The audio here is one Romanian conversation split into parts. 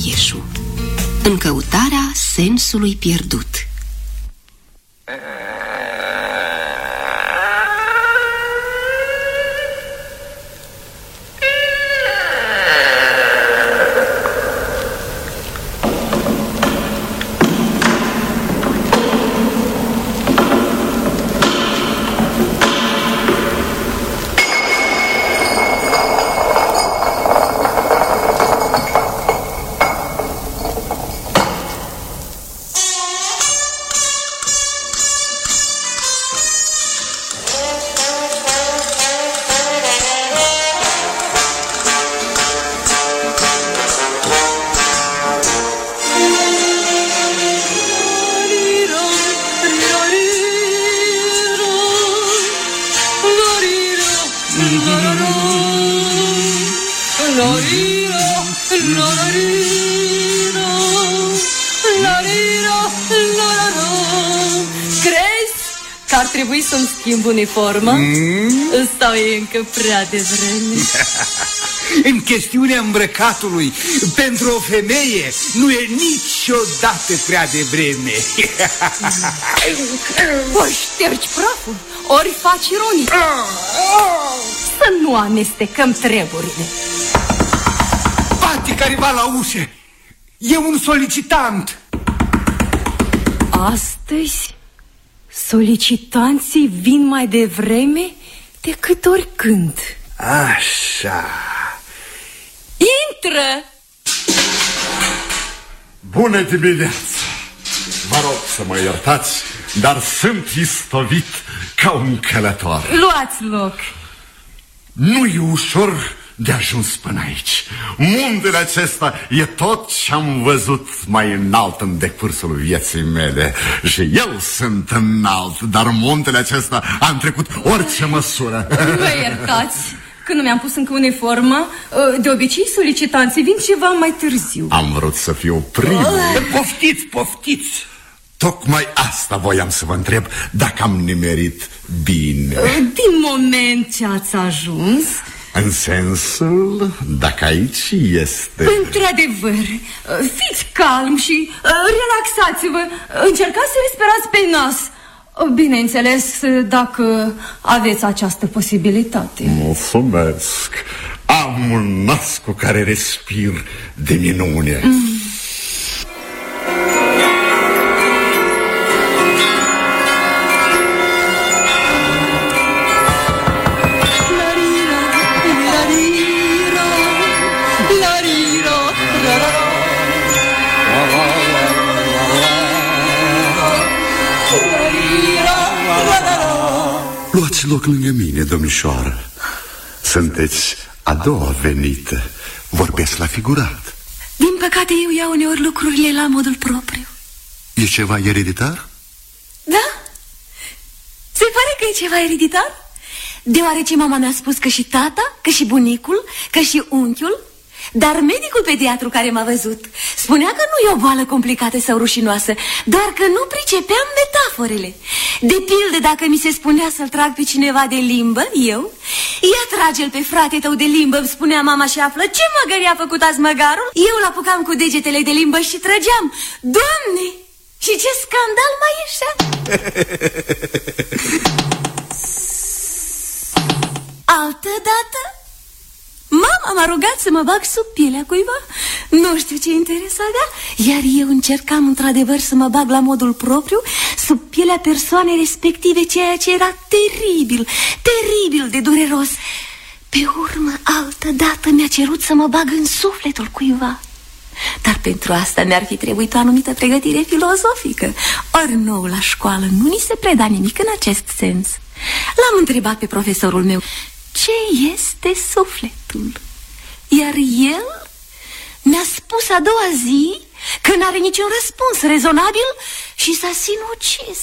Ieșu, în căutarea sensului pierdut. Trebuie să-mi schimb uniforma? Sau e încă prea devreme? În chestiunea îmbrăcatului, pentru o femeie, nu e niciodată prea devreme. Ori ștergi praful, ori faci ironii. Să nu amestecăm treburile. Bate careva la ușă. E un solicitant. Astăzi solicitanții vin mai devreme decât oricând. Așa. Intră! Bună dimineața! Vă rog să mă iertați, dar sunt istovit ca un călător. Luați loc. Nu e ușor de ajuns până aici. Muntele acesta e tot ce-am văzut mai înalt în decursul vieții mele. Și eu sunt înalt, dar muntele acesta a trecut orice măsură. Vă iertați că nu mi-am pus încă uniformă. De obicei solicitanții vin ceva mai târziu. Am vrut să fiu primul. Poftiți, poftiți. Tocmai asta voiam să vă întreb, dacă am nimerit bine. Din moment ce ați ajuns. În sensul, dacă aici este... Într-adevăr, fiți calm și relaxați-vă. Încercați să respirați pe nas. Bineînțeles, dacă aveți această posibilitate. Mulțumesc. Am un nas cu care respir de minune. Luați loc lângă mine, domnișoară. Sunteți a doua venită. Vorbesc la figurat. Din păcate eu iau uneori lucrurile la modul propriu. E ceva ereditar? Da? Se pare că e ceva ereditar? Deoarece mama mi-a spus că și tata, că și bunicul, că și unchiul. Dar medicul pediatru care m-a văzut spunea că nu e o boală complicată sau rușinoasă, doar că nu pricepeam metaforele. De pildă, dacă mi se spunea să-l trag pe cineva de limbă, eu, ia trage-l pe frate tău de limbă, îmi spunea mama, și află ce măgărie a făcut azi măgarul. Eu îl apucam cu degetele de limbă și trăgeam. Doamne, și ce scandal mai ieșea! Altădată mama m-a rugat să mă bag sub pielea cuiva. Nu știu ce interes avea, iar eu încercam într-adevăr să mă bag la modul propriu sub pielea persoanei respective, ceea ce era teribil, teribil de dureros. Pe urmă, altădată mi-a cerut să mă bag în sufletul cuiva. Dar pentru asta mi-ar fi trebuit o anumită pregătire filozofică. Ori nou la școală nu ni se preda nimic în acest sens. L-am întrebat pe profesorul meu ce este sufletul, iar el mi-a spus a doua zi că n-are niciun răspuns rezonabil și s-a sinucis.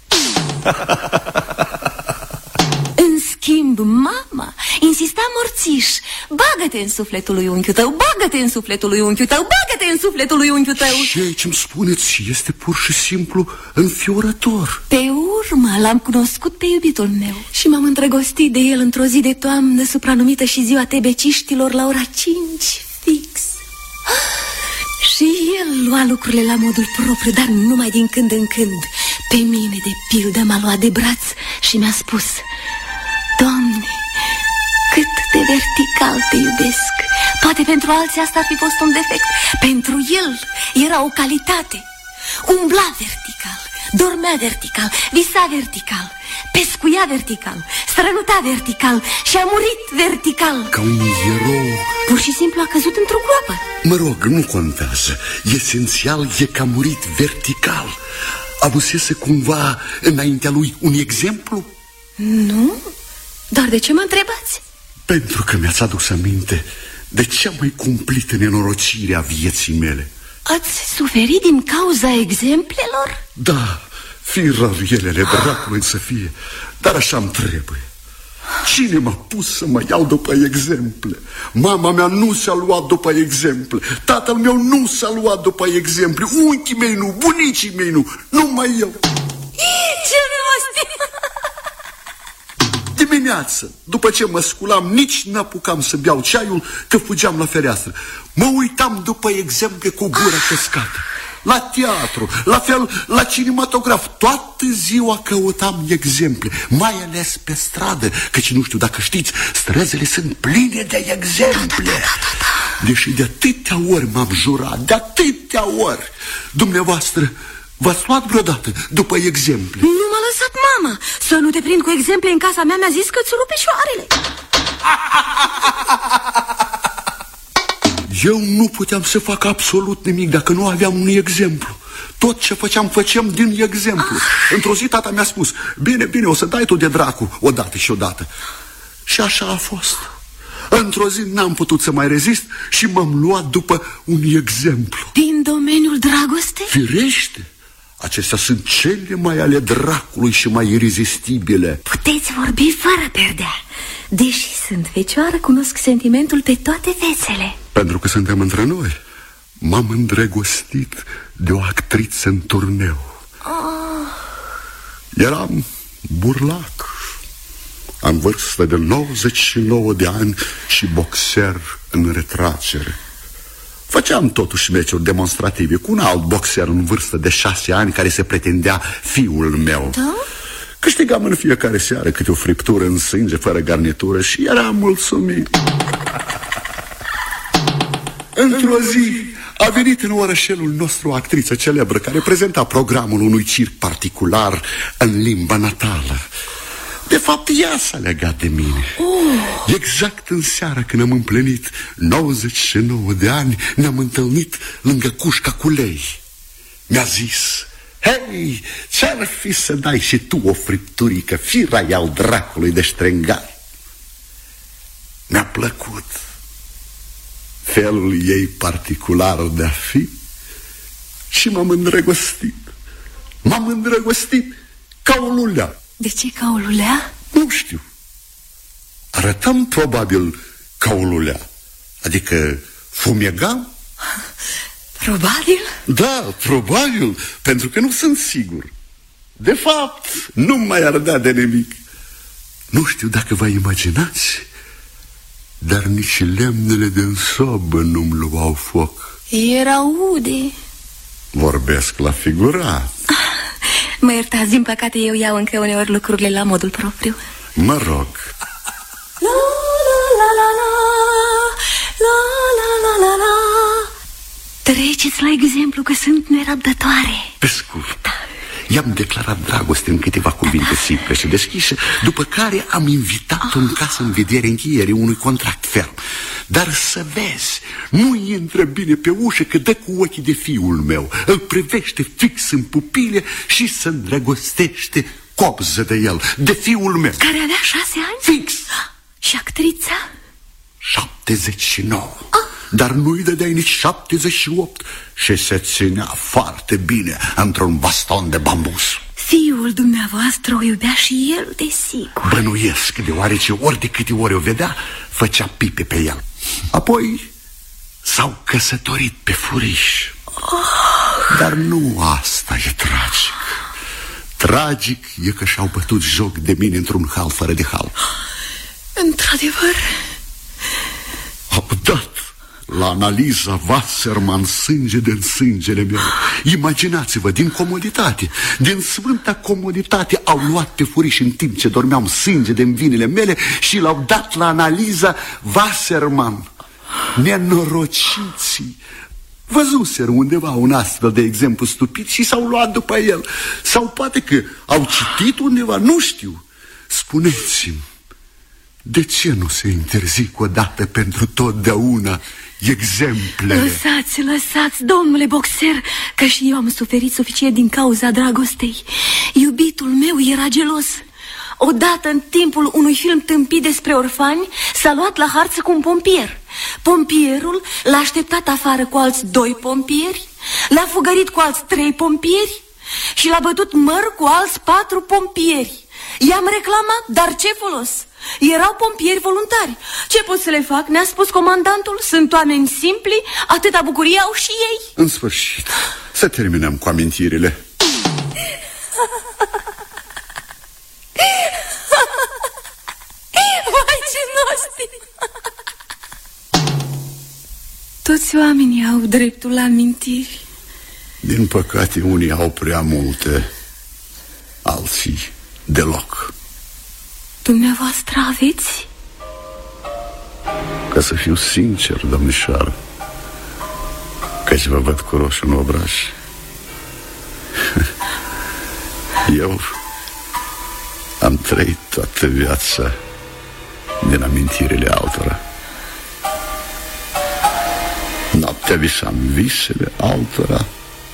În schimb, mama insista morțiș: bagă-te în sufletul lui unchiul tău, bagă-te în sufletul lui unchiul tău, bagă-te în sufletul lui unchiul tău. Și ce-mi spuneți este pur și simplu înfiorător. Pe urmă l-am cunoscut pe iubitul meu și m-am îndrăgostit de el într-o zi de toamnă supranumită și ziua tebeciștilor la ora 5 fix. Și Și el lua lucrurile la modul propriu, dar numai din când în când. Pe mine, de pildă, m-a luat de braț și mi-a spus: Doamne, cât de vertical te iubesc. Poate pentru alții asta ar fi fost un defect. Pentru el era o calitate. Umbla vertical, dormea vertical, visa vertical, pescuia vertical, strănuta vertical și a murit vertical. Ca un erou. Pur și simplu a căzut într-o groapă. Mă rog, nu contează. Esențial e că a murit vertical. Avusese cumva înaintea lui un exemplu? Nu? Dar de ce mă întrebați? Pentru că mi-ați adus aminte de cea mai cumplită nenorocire a vieții mele. Ați suferit din cauza exemplelor? Da, fi rărielele dracului să fie, dar așa-mi trebuie. Cine m-a pus să mă iau după exemple? Mama mea nu s-a luat după exemple, tatăl meu nu s-a luat după exemple, unchii mei nu, bunicii mei nu, numai eu. Ce rost! Dimineață, după ce mă sculam, nici n-apucam să beau ceaiul, că fugeam la fereastră. Mă uitam după exemple cu gura căscată. La teatru, la fel la cinematograf. Toată ziua căutam exemple, mai ales pe stradă, căci nu știu dacă știți, străzile sunt pline de exemple. Deși de atâtea ori m-am jurat, de atâtea ori. Dumneavoastră v-ați luat vreodată după exemple? Nu m-a lăsat mama. Să nu te prind cu exemple în casa mea, mi-a zis că îți rupe șoarele. Eu nu puteam să fac absolut nimic dacă nu aveam un exemplu. Tot ce făceam din exemplu. Într-o zi tata mi-a spus: bine, bine, o să dai tu de dracu odată și odată. Și așa a fost. Într-o zi n-am putut să mai rezist și m-am luat după un exemplu. Din domeniul dragostei? Firește. Acestea sunt cele mai ale dracului și mai irezistibile. Puteți vorbi fără perdea. Deși sunt fecioară, cunosc sentimentul pe toate fețele. Pentru că suntem între noi. M-am îndrăgostit de o actriță în turneu. Eram burlac, în vârstă de 99 de ani și boxer în retragere. Făceam totuși meciuri demonstrative cu un alt boxer în vârstă de 6 ani care se pretindea fiul meu. Da? Câștigam în fiecare seară câte o friptură în sânge fără garnitură și eram mulțumit. Într-o zi a venit în orășelul nostru o actriță celebră care prezenta programul unui circ particular în limba natală. De fapt, ea s-a legat de mine. Exact în seara când am împlinit 99 de ani, ne-am întâlnit lângă cușca cu lei. Mi-a zis: hei, ce-ar fi să dai și tu o fripturică, firai al dracului de ștrengar? Mi-a plăcut felul ei particular de a fi și m-am îndrăgostit. M-am îndrăgostit ca o lulea. De ce ca o lulea? Nu știu. Arătam probabil ca o lulea. Adică fumegam? Probabil? Da, probabil, pentru că nu sunt sigur. De fapt, nu mai ardea de nimic. Nu știu dacă vă imaginați, dar nici lemnele din sobă nu-mi luau foc. Erau ude. Vorbesc la figurat. Mă iertați, din păcate eu iau încă uneori lucrurile la modul propriu. Mă rog. La la la la la la la la la. Treceți la exemplu că sunt nerăbdătoare. Pe scurt, i-am declarat dragoste în câteva cuvinte simple și deschise, după care am invitat-o în casă în vedere încheierii unui contract ferm. Dar să vezi, nu intră bine pe ușă că dă cu ochii de fiul meu, îl privește fix în pupile și se îndrăgostește copză de el, de fiul meu. Care avea 6 ani? Fix. Și actrița? 79. Dar nu-i dădeai nici 78 și se ținea foarte bine într-un baston de bambus. Fiul dumneavoastră o iubea și el, desigur. Bănuiesc, deoarece ori de câte ori o vedea, făcea pipe pe el. Apoi s-au căsătorit pe furiș. Dar nu asta e tragic. Tragic e că și-au bătut joc de mine într-un hal fără de hal. Într-adevăr? Au dat la analiza Wasserman sânge din sângele meu. Imaginați-vă, din comoditate, din sfânta comoditate, au luat pe furiș în timp ce dormeam sânge din vinile mele și l-au dat la analiza Wasserman. Nenorociții văzuseră undeva un astfel de exemplu stupid și s-au luat după el. Sau poate că au citit undeva, nu știu. Spuneți-mi, de ce nu se interzic odată pentru totdeauna exemplele? Lăsați, domnule boxer, că și eu am suferit suficient din cauza dragostei. Iubitul meu era gelos. Odată, în timpul unui film tâmpit despre orfani, s-a luat la harță cu un pompier. Pompierul l-a așteptat afară cu alți 2 pompieri, l-a fugărit cu alți 3 pompieri și l-a bătut măr cu alți 4 pompieri. I-am reclamat, dar ce folos? Erau pompieri voluntari. Ce pot să le fac? Ne-a spus comandantul. Sunt oameni simpli, atâta bucurie au și ei. În sfârșit, să terminăm cu amintirile. Vai, ce nostim! Toți oamenii au dreptul la amintiri. Din păcate, unii au prea multe, alții deloc. Dumneavoastră aveți? Ca să fiu sincer, domnișoară, căci vă văd cu roșu în obraj, eu am trăit toată viața din amintirile altora. Noaptea visam visele altora,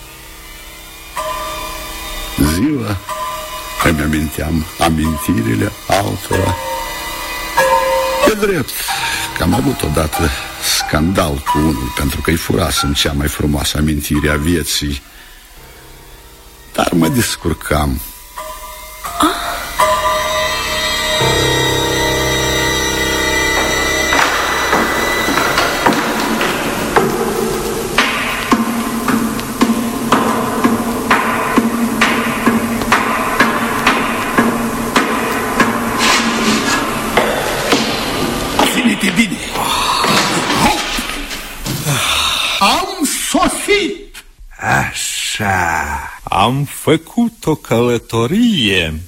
ziua îmi aminteam amintirile altora. E drept că am avut odată scandal cu unul pentru că îi furasem cea mai frumoasă amintire a vieții, dar mă descurcam. Așa, am făcut o călătorie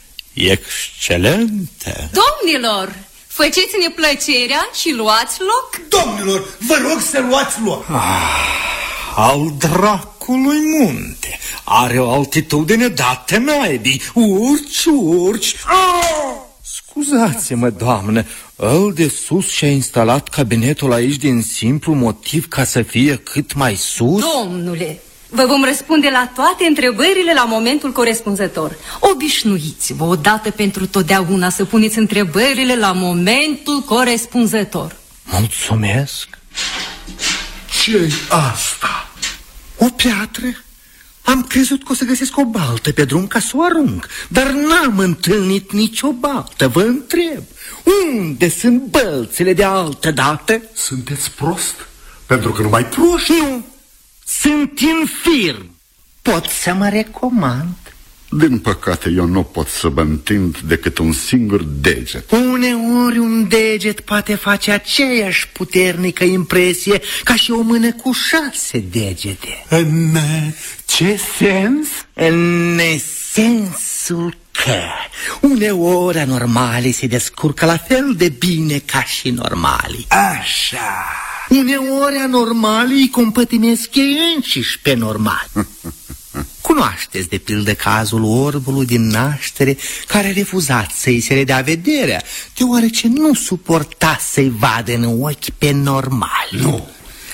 excelentă. Domnilor, faceți-ne plăcerea și luați loc. Domnilor, vă rog să luați loc. Al dracului munte. Are o altitudine dată naibii. Urci. Scuzați-mă, doamnă, ăl de sus și-a instalat cabinetul aici din simplu motiv ca să fie cât mai sus? Domnule, vă vom răspunde la toate întrebările la momentul corespunzător. Obișnuiți-vă odată pentru totdeauna să puneți întrebările la momentul corespunzător. Mulțumesc. Ce-i asta? O piatră? Am crezut că o să găsesc o baltă pe drum ca să o arunc, dar n-am întâlnit nicio baltă. Vă întreb, unde sunt bălțile de altă dată? Sunteți prost? Pentru că numai proști. Nu, sunt infirm. Pot să mă recomand? Din păcate, eu nu pot să vă întind decât un singur deget. Uneori un deget poate face aceeași puternică impresie ca și o mână cu 6 degete. În ce sens? În sensul că uneori anormalii se descurcă la fel de bine ca și normalii. Așa. Uneori anormalii îi compătimesc ei înșiși pe normali. Cunoașteți de pildă cazul orbului din naștere care a refuzat să-i se redea vederea, deoarece nu suporta să-i vadă în ochi pe normali. Nu.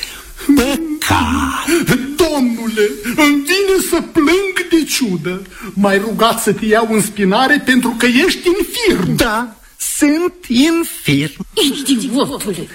Păcat. Domnule, îmi vine să plâng de ciudă. M-ai rugat să te iau în spinare pentru că ești infirm. Da, sunt infirm. Idiotule!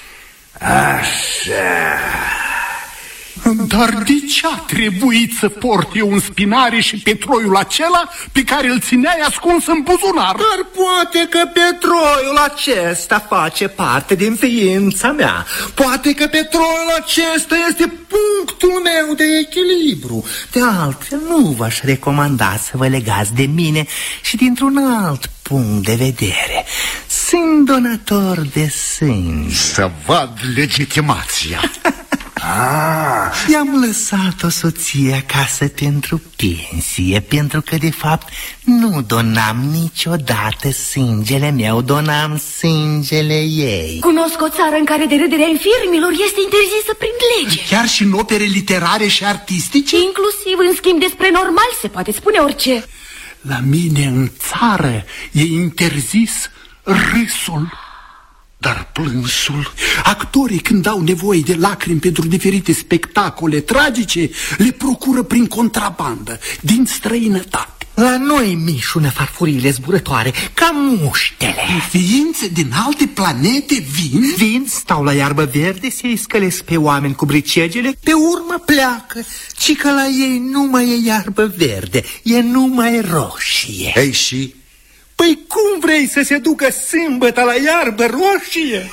Așa. Dar de ce a trebuit să port eu în spinare și petroiul acela pe care îl țineai ascuns în buzunar? Dar poate că petroiul acesta face parte din ființa mea. Poate că petroiul acesta este punctul meu de echilibru. De altfel, nu v-aș recomanda să vă legați de mine și dintr-un alt punct de vedere. Sunt donator de sânge. Să văd legitimația. I-am lăsat-o soție acasă pentru pensie, pentru că de fapt nu donam niciodată sângele meu, donam sângele ei. Cunosc o țară în care derâderea infirmilor este interzisă prin lege. Chiar și în opere literare și artistice? Inclusiv, în schimb, despre normal se poate spune orice. La mine în țară e interzis râsul. Dar plânsul? Actorii, când au nevoie de lacrimi pentru diferite spectacole tragice, le procură prin contrabandă, din străinătate. La noi mișună farfurile zburătoare, ca muștele. Ființe din alte planete vin, stau la iarbă verde, se scălesc pe oameni cu bricegele, pe urmă pleacă, ci că la ei nu mai e iarbă verde, e numai roșie. Ei, și? Păi cum vrei să se ducă sâmbătă la iarbă roșie?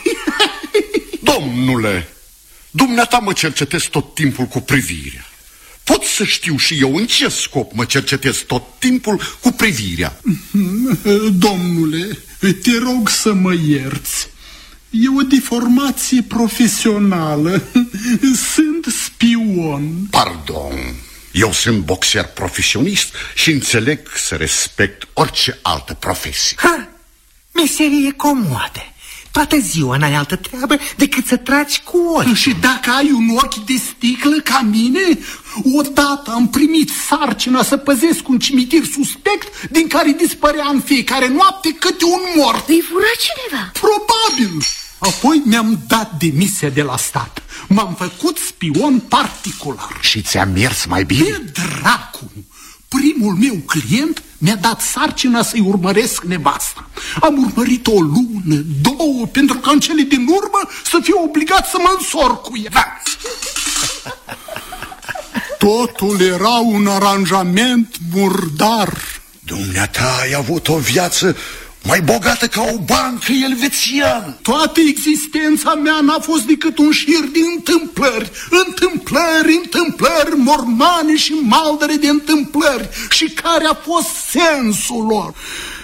Domnule, dumneata mă cercetezi tot timpul cu privirea. Pot să știu și eu în ce scop mă cercetez tot timpul cu privirea? Domnule, te rog să mă ierți. E o deformație profesională. Sunt spion. Pardon. Eu sunt boxer profesionist și înțeleg să respect orice altă profesie. Meserie comodă. Toată ziua n-ai altă treabă decât să tragi cu ochi. Și dacă ai un ochi de sticlă ca mine, odată am primit sarcina să păzesc un cimitir suspect din care dispărea în fiecare noapte câte un mort. Îi fura cineva? Probabil. Apoi mi-am dat demisia de la stat. M-am făcut spion particular. Și ți-a mers mai bine? De dracu! Primul meu client mi-a dat sarcina să-i urmăresc nevasta. Am urmărit o lună, două, pentru că în cele din urmă să fiu obligat să mă însor cu ea. Totul era un aranjament murdar. Dumneata ai avut o viață mai bogată ca o bancă elvețiană. Toată existența mea n-a fost decât un șir de întâmplări. Întâmplări, mormane și maldere de întâmplări. Și care a fost sensul lor?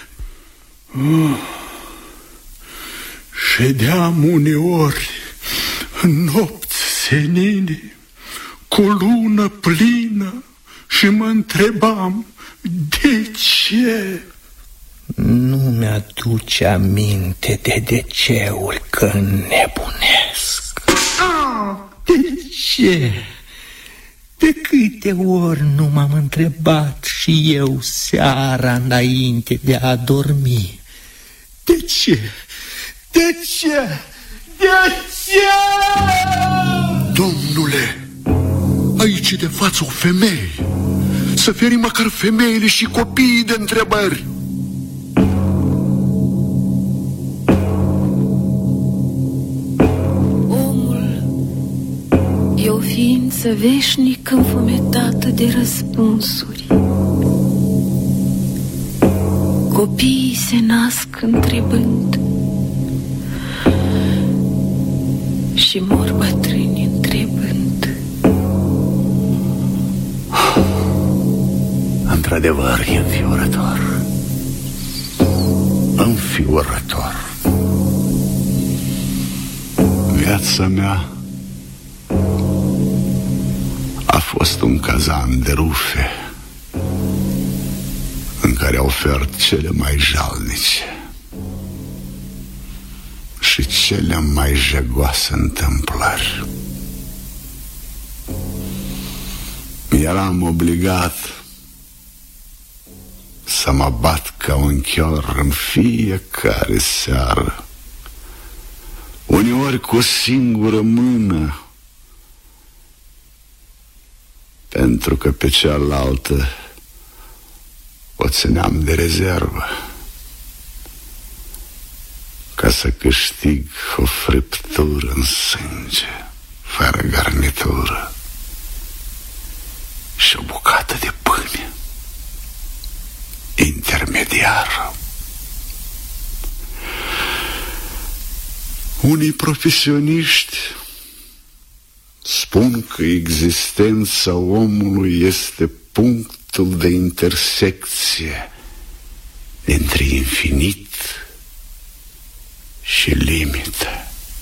Ședeam uneori în nopți senine, cu lună plină, și mă întrebam de ce. Nu mi-aduce aminte de DC-ul că nebunesc. De ce? De câte ori nu m-am întrebat și eu seara înainte de a dormi? De ce? De ce? De ce? Domnule, aici e de față o femeie. Să ferim măcar femeile și copiii de întrebări. E o ființă veșnic înfometată de răspunsuri. Copiii se nasc întrebând și mor bătrâni întrebând. Într-adevăr, e înfiorător. Înfiorător. Viața mea a fost un cazan de rufe în care au ofert cele mai jalnice și cele mai jegoase întâmplări. Eram obligat să mă bat ca un chior în fiecare seară, uneori cu o singură mână, pentru că pe cealaltă o țineam de rezervă, ca să câștig o friptură în sânge, fără garnitură, și o bucată de pâine intermediară. Unii profesioniști spun că existența omului este punctul de intersecție între infinit și limită.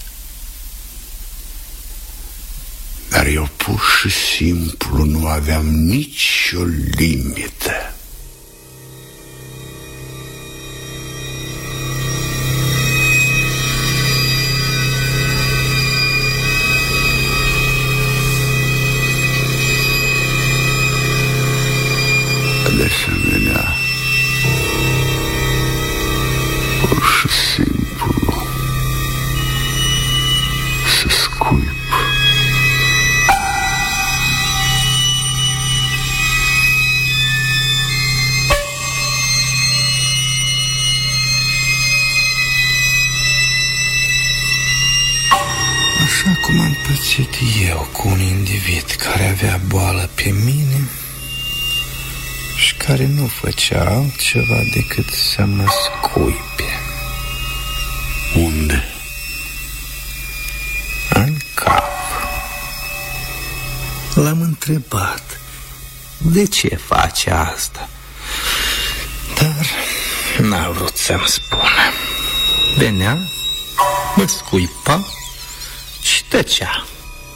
Dar eu pur și simplu nu aveam nicio limită. De asemenea, pur și simplu să scuip. Așa cum am pățit eu cu un individ care avea boală pe mine și care nu făcea altceva decât să mă scuipe. Unde? În cap. L-am întrebat de ce face asta, dar n-a vrut să-mi spună. Venea, mă scuipa și tăcea.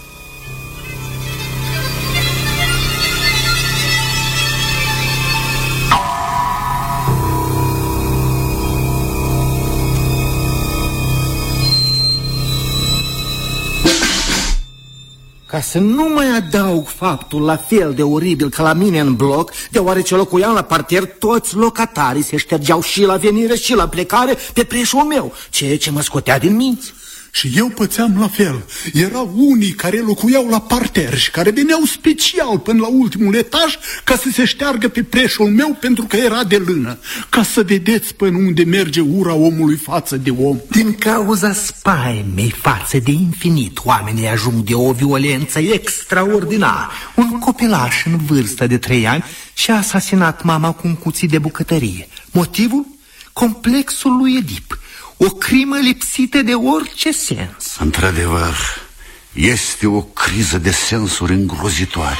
Ca să nu mai adaug faptul la fel de oribil ca la mine în bloc, deoarece locuiam la parter, toți locatarii se ștergeau și la venire și la plecare pe preșul meu, ceea ce mă scotea din minți. Și eu pățeam la fel. Erau unii care locuiau la parter și care veneau special până la ultimul etaj ca să se șteargă pe preșul meu pentru că era de lână. Ca să vedeți până unde merge ura omului față de om. Din cauza spaimei față de infinit, oamenii ajung de o violență extraordinară. Un copilaș în vârstă de 3 ani și-a asasinat mama cu un cuțit de bucătărie. Motivul? Complexul lui Edip. O crimă lipsită de orice sens. Într-adevăr, este o criză de sensuri îngrozitoare.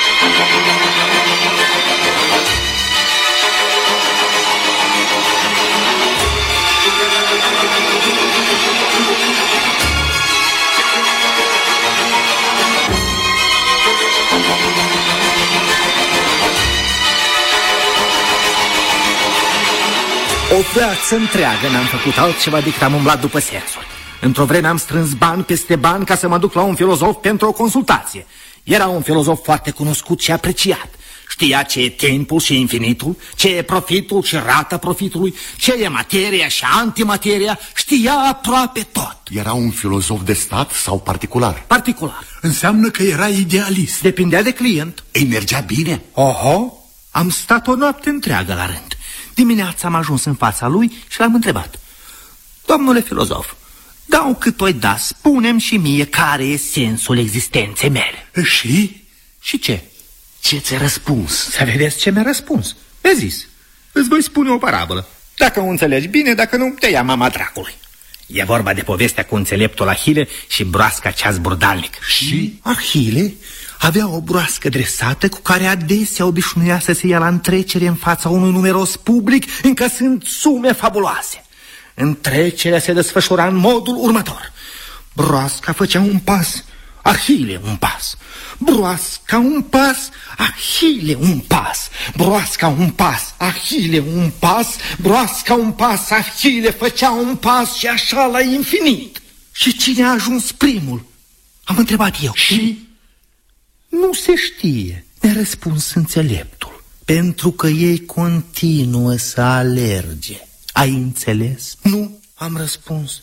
O viață întreagă n-am făcut altceva decât am umblat după sensuri. Într-o vreme am strâns bani peste bani ca să mă duc la un filozof pentru o consultație. Era un filozof foarte cunoscut și apreciat. Știa ce e timpul și infinitul, ce e profitul și rata profitului, ce e materia și antimateria, știa aproape tot. Era un filozof de stat sau particular? Particular. Înseamnă că era idealist. Depindea de client. Îi mergea bine? Oho, am stat o noapte întreagă la rând. Dimineața am ajuns în fața lui și l-am întrebat: domnule filozof, dau cât o-i da, spune-mi și mie care e sensul existenței mele. Și? Și ce? Ce ți-a răspuns? Să vedeți ce mi-a răspuns. Mi-a zis: îți voi spune o parabolă. Dacă o înțelegi bine, dacă nu, te ia mama dracului. E vorba de povestea cu înțeleptul Ahile și broasca cea zburdalnică. Și? Ahile avea o broască dresată cu care adesea obișnuia să se ia la întrecere în fața unui numeros public, încasând sume fabuloase. Întrecerea se desfășura în modul următor: broasca făcea un pas, Ahile un pas, broasca un pas, Ahile un pas, broasca un pas, Ahile un pas, broasca un pas, Ahile făcea un pas și așa la infinit. Și cine a ajuns primul? Am întrebat eu. Și? Nu se știe, mi-a răspuns înțeleptul, pentru că ei continuă să alerge. Ai înțeles? Nu, am răspuns.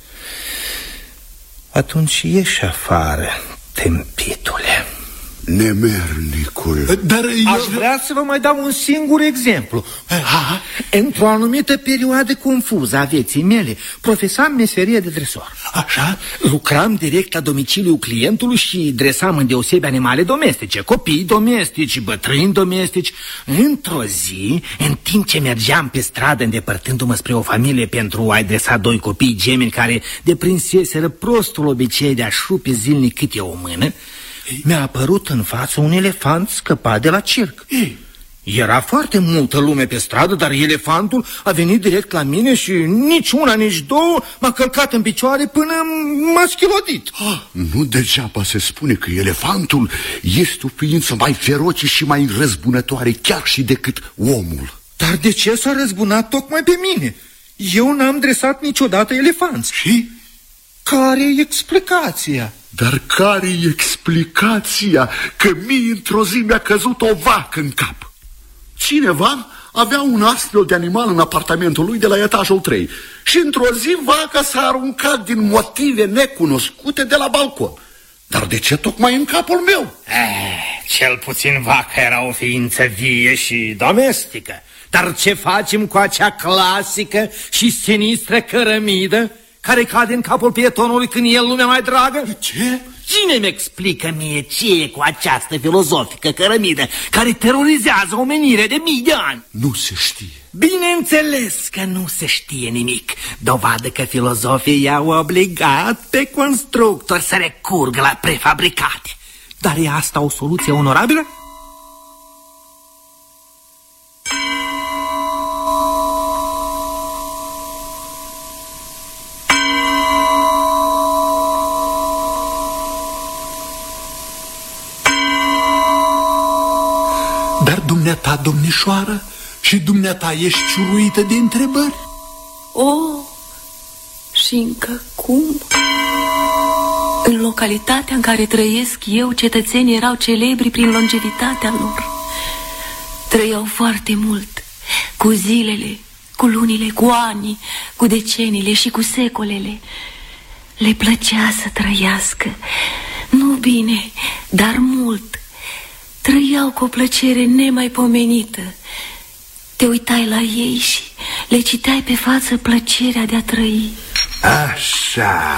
Atunci ieși afară, tâmpitule. Nemernicule. Dar Aș vrea să vă mai dau un singur exemplu. Într-o anumită perioadă confuză a vieții mele, profesam meserie de dresor. Așa? Lucram direct la domiciliul clientului și dresam îndeosebi animale domestice, copii domestici, bătrâni domestici. Într-o zi, în timp ce mergeam pe stradă îndepărtându-mă spre o familie pentru a-i dresa 2 copii gemeni care deprinseseră prostul obicei de a-și rupe zilnic câte o mână, mi-a apărut în față un elefant scăpat de la circ. Era foarte multă lume pe stradă, dar elefantul a venit direct la mine și nici una, nici două m-a călcat în picioare până m-a schilodit. Nu degeaba se spune că elefantul este o ființă mai feroce și mai răzbunătoare chiar și decât omul. Dar de ce s-a răzbunat tocmai pe mine? Eu n-am dresat niciodată elefanți. Și? Care-i explicația? Dar care-i explicația că mie într-o zi mi-a căzut o vacă în cap? Cineva avea un astfel de animal în apartamentul lui de la etajul 3 și într-o zi vaca s-a aruncat din motive necunoscute de la balcon. Dar de ce tocmai în capul meu? Cel puțin vaca era o ființă vie și domestică. Dar ce facem cu acea clasică și sinistră cărămidă care cade în capul pietonului când e lumea mai dragă? Ce? Cine mi explică mie ce e cu această filozofică cărămidă care terorizează omenirea de mii de ani? Nu se știe. Bineînțeles că nu se știe nimic. Dovadă că filozofii i-au obligat pe constructori să recurgă la prefabricate. Dar e asta o soluție onorabilă? Dar dumneata, domnișoară, și dumneata ești ciuluită de întrebări? Și încă cum? În localitatea în care trăiesc eu, cetățenii erau celebri prin longevitatea lor. Trăiau foarte mult, cu zilele, cu lunile, cu anii, cu deceniile și cu secolele. Le plăcea să trăiască, nu bine, dar mult. Trăiau cu o plăcere nemaipomenită. Te uitai la ei și le citeai pe față plăcerea de a trăi. Așa.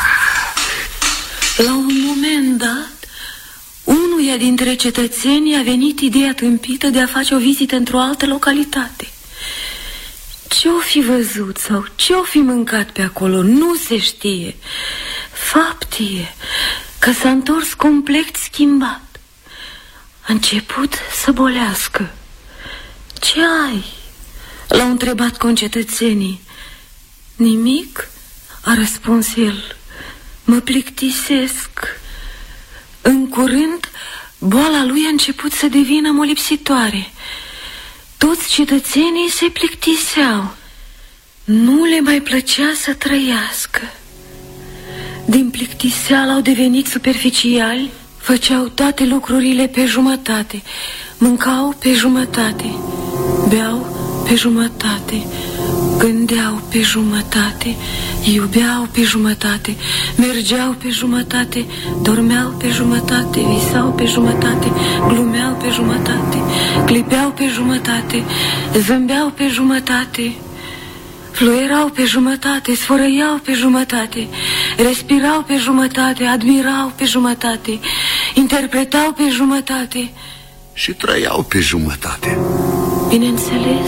La un moment dat, unuia dintre cetățenii a venit ideea tâmpită de a face o vizită într-o altă localitate. Ce-o fi văzut sau ce-o fi mâncat pe acolo nu se știe. Fapt e că s-a întors complet schimbat. A început să bolească. Ce ai? L-au întrebat concetățenii. Nimic, a răspuns el. Mă plictisesc. În curând, boala lui a început să devină molipsitoare. Toți cetățenii se plictiseau. Nu le mai plăcea să trăiască. Din plictiseală au devenit superficiali. Făceau toate lucrurile pe jumătate. Mâncau pe jumătate. Beau pe jumătate. Gândeau pe jumătate. Iubeau pe jumătate. Mergeau pe jumătate. Dormeau pe jumătate. Visau pe jumătate. Glumeau pe jumătate. Clipeau pe jumătate. Zâmbeau pe jumătate. Fluierau pe jumătate, sfărăiau pe jumătate, respirau pe jumătate, admirau pe jumătate, interpretau pe jumătate și trăiau pe jumătate. Bineînțeles,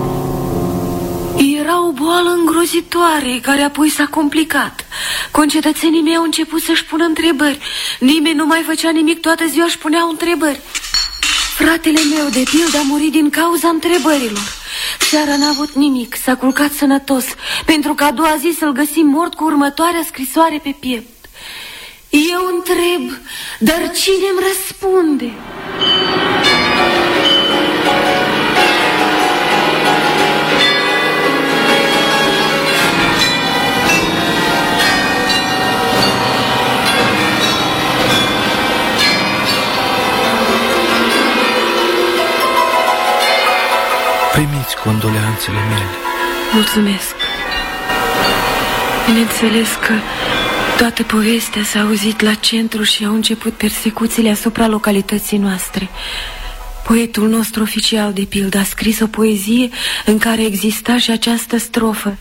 era o boală îngrozitoare care apoi s-a complicat. Concetățenii mei au început să-și pună întrebări. Nimeni nu mai făcea nimic, toată ziua își puneau întrebări. Fratele meu, de pildă, a murit din cauza întrebărilor. Seara n-a avut nimic, s-a culcat sănătos, pentru că a doua zi să-l găsim mort cu următoarea scrisoare pe piept. Eu întreb, dar cine îmi răspunde? Primiți condoleanțele mele. Mulțumesc. Bineînțeles că toată povestea s-a auzit la centru și au început persecuțiile asupra localității noastre. Poetul nostru oficial, de pildă, a scris o poezie în care exista și această strofă.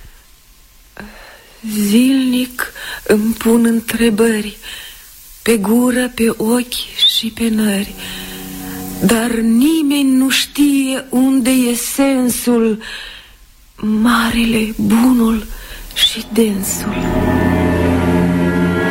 Zilnic îmi pun întrebări, pe gură, pe ochi și pe nări, dar nimeni nu știe unde e sensul, marele, bunul și densul.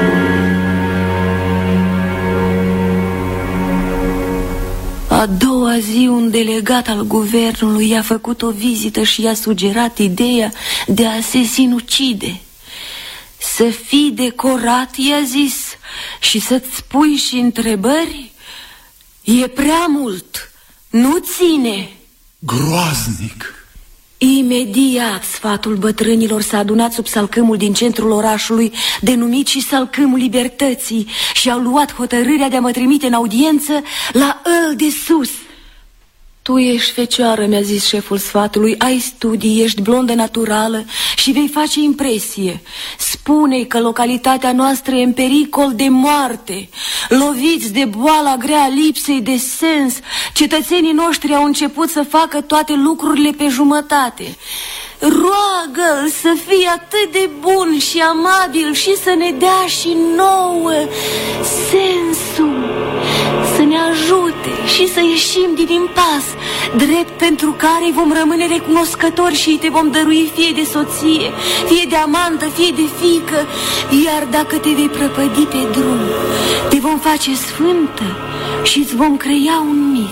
A doua câteva zi un delegat al guvernului i-a făcut o vizită și i-a sugerat ideea de a se sinucide. Să fii decorat, i-a zis, și să-ți pui și întrebări, e prea mult, nu ține. Groaznic! Imediat sfatul bătrânilor s-a adunat sub salcâmul din centrul orașului, denumit și Salcâmul Libertății, și au luat hotărârea de a mă trimite în audiență la Îl de Sus. Tu ești fecioară, mi-a zis șeful sfatului, ai studii, ești blondă naturală și vei face impresie. Spune-i că localitatea noastră e în pericol de moarte. Loviți de boala grea a lipsei de sens, cetățenii noștri au început să facă toate lucrurile pe jumătate. Roagă-l să fie atât de bun și amabil și să ne dea și nouă sensul, să ne ajute și să ieșim din impas, drept pentru care vom rămâne recunoscători și te vom dărui fie de soție, fie de amantă, fie de fiică. Iar dacă te vei prăpădi pe drum, te vom face sfântă și îți vom crea un mit.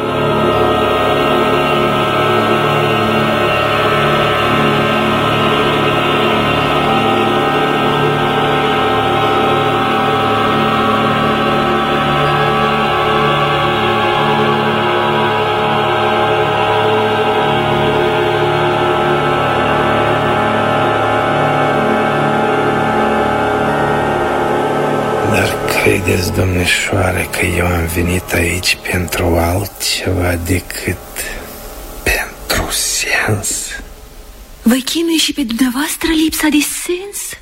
Credeți, domnișoare, că eu am venit aici pentru altceva decât pentru sens? Vă chinuie și pe dumneavoastră lipsa de sens?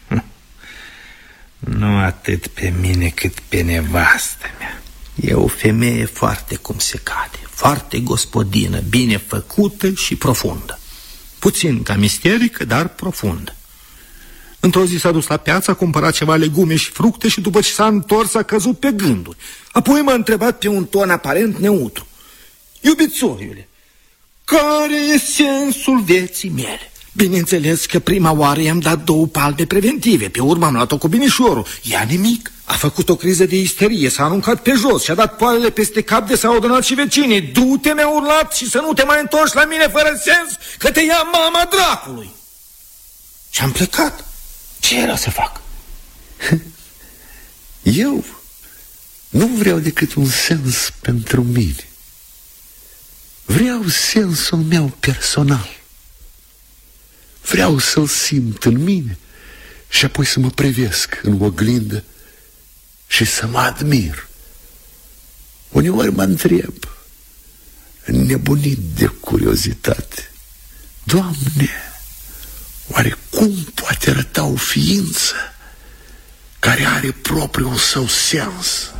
Nu atât pe mine cât pe nevastă mea. E o femeie foarte cum se cade, foarte gospodină, bine făcută și profundă. Puțin cam isterică, dar profundă. Într-o zi s-a dus la piață, a cumpărat ceva legume și fructe și după ce s-a întors a căzut pe gânduri. Apoi m-a întrebat pe un ton aparent neutru: iubițoiule, care e sensul vieții mele? Bineînțeles că prima oară i-am dat 2 palme preventive, pe urmă am luat-o cu binișorul. Ea nimic, a făcut o criză de isterie, s-a aruncat pe jos și a dat poalele peste cap de s-au adunat și vecinii. Du-te, mi-a urlat, și să nu te mai întorci la mine fără sens, că te ia mama dracului. Și am plecat. Ce era să fac? Eu nu vreau decât un sens pentru mine. Vreau sensul meu personal. Vreau să-l simt în mine și apoi să mă privesc în oglindă și să mă admir. Uneori mă întreb, înnebunit de curiozitate: Doamne, oare cum poate arăta o ființă care are propriul său sens?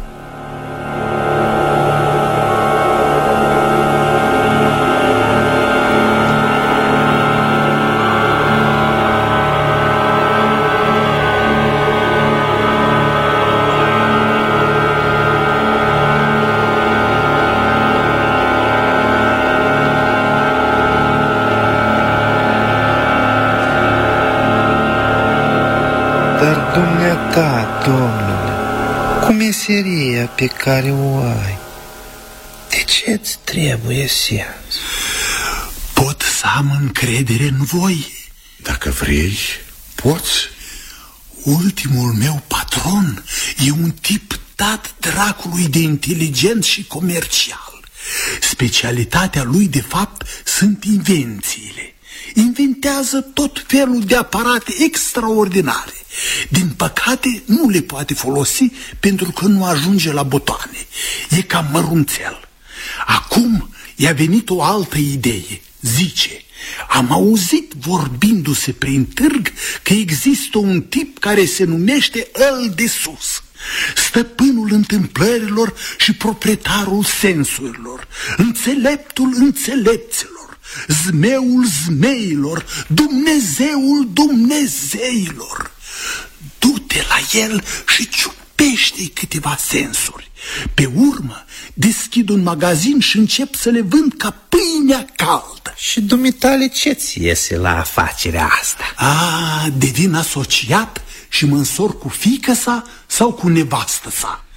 Dar dumneata, domnule, cu meseria pe care o ai, de ce-ți trebuie sens? Pot să am încredere în voi? Dacă vrei, poți. Ultimul meu patron e un tip dat dracului de inteligent și comercial. Specialitatea lui, de fapt, sunt invențiile. Inventează tot felul de aparate extraordinare. Din păcate, nu le poate folosi pentru că nu ajunge la butoane. E cam mărunțel. Acum i-a venit o altă idee. Zice: am auzit vorbindu-se prin târg că există un tip care se numește Îl de Sus, stăpânul întâmplărilor și proprietarul sensurilor, înțeleptul înțelepților, zmeul zmeilor, Dumnezeul Dumnezeilor. Du-te la el și ciupește-i câteva sensuri. Pe urmă deschid un magazin și încep să le vând ca pâinea caldă. Și dumitale ce-ți iese la afacerea asta? Devin asociat și mă însor cu fiică sa sau cu nevastă sa.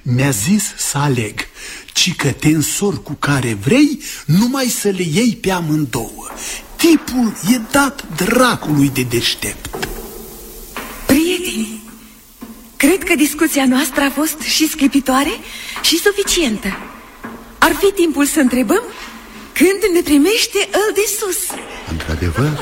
mi-a zis să aleg, ci că tensor cu care vrei, numai să le iei pe amândouă. Tipul e dat dracului de deștept. Prieteni, cred că discuția noastră a fost și sclipitoare și suficientă. Ar fi timpul să întrebăm când ne primește ăl de sus. Într-adevăr?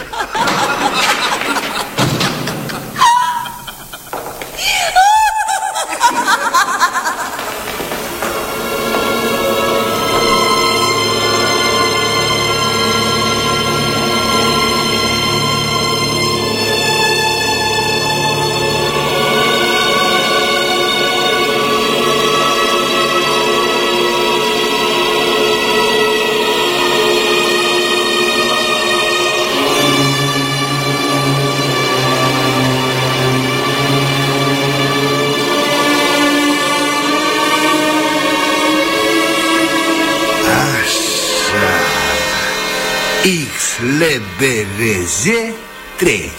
LBRZ 3.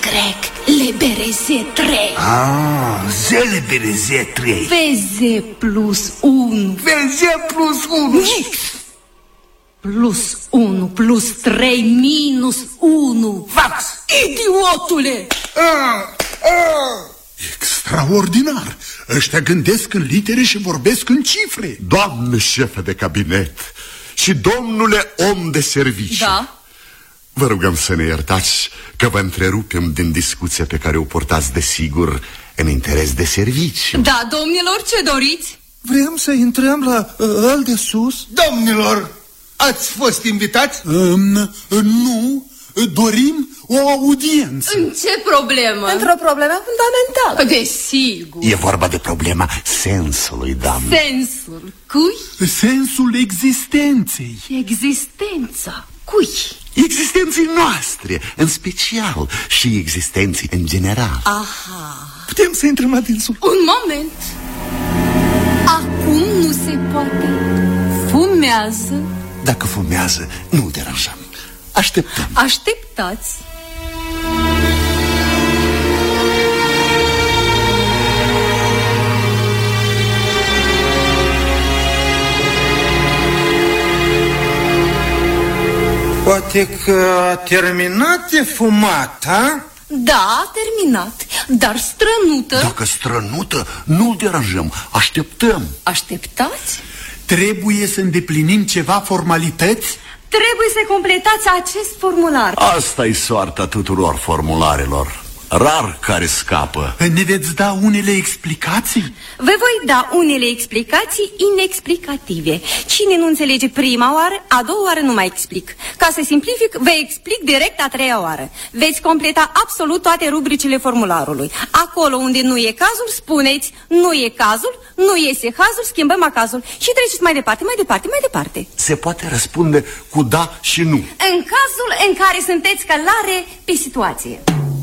LBRZ 3. ZLBRZ 3. VZ plus 1. VZ plus 1. X plus 1 plus 3 minus 1. Fax. Idiotule! Extraordinar! Ăștia gândesc în litere și vorbesc în cifre. Doamne șefe de cabinet și domnule om de serviciu. Da? Vă rugăm să ne iertați că vă întrerupem din discuția pe care o purtați desigur în interes de serviciu. Da, domnilor, ce doriți? Vrem să intrăm la ăl de sus? Domnilor, ați fost invitați? Nu, dorim o audiență. În ce problemă? Într-o problemă fundamentală. Desigur. E vorba de problema sensului, doamne. Sensul cui? Sensul existenței. Existența cui? Existenței noastre, în special, și existenței în general. Aha. Putem să intrăm la dânsul? Un moment. Acum nu se poate. Fumează. Dacă fumează, nu-l deranjăm. Așteptăm. Așteptați. Poate că a terminat de fumat, ha? Da, a terminat, dar strănută. Dacă strănută, nu-l deranjăm. Așteptăm. Așteptați? Trebuie să îndeplinim ceva formalități? Trebuie să completați acest formular. Asta e soarta tuturor formularelor. Rar care scapă. Ne veți da unele explicații? Vă voi da unele explicații inexplicative. Cine nu înțelege prima oară, a doua oară nu mai explic. Ca să simplific, vă explic direct a treia oară. Veți completa absolut toate rubricile formularului. Acolo unde nu e cazul, spuneți nu e cazul, nu iese cazul, schimbăm acazul și treceți mai departe, mai departe, mai departe. Se poate răspunde cu da și nu. În cazul în care sunteți călare pe situație.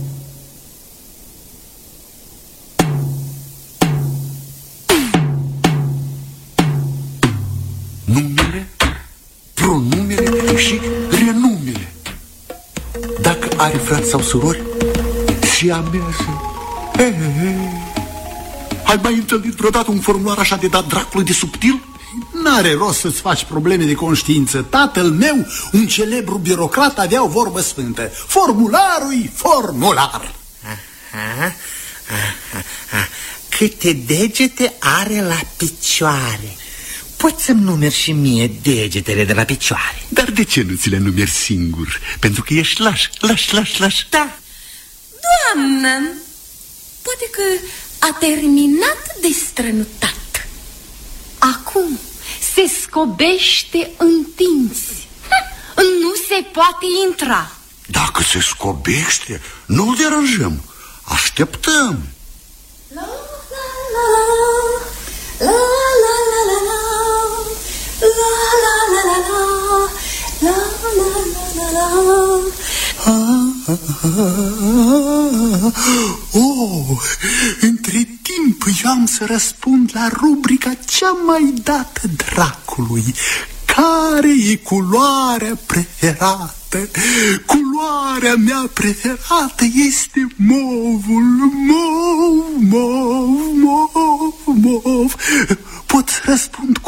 Numele, pronumele și renumele. Dacă are frați sau surori, siamează. Ai mai întâlnit vreodată un formular așa de dat dracului de subtil? N-are rost să-ți faci probleme de conștiință. Tatăl meu, un celebru birocrat, avea o vorbă sfântă. Formularul-i formular. Câte degete are la picioare? Poți să-mi numeri și mie degetele de la picioare? Dar de ce nu ți le numeri singur? Pentru că ești laș. Da. Doamnă, poate că a terminat de strănutat. Acum se scobește întins. Nu se poate intra. Dacă se scobește, nu-l deranjăm. Așteptăm. La la la la la la la la la la la la la la la la. Oh, între timp eu am să răspund la rubrica cea mai dată dracului. Care e culoarea preferată? Culoarea mea preferată este movul. Mov.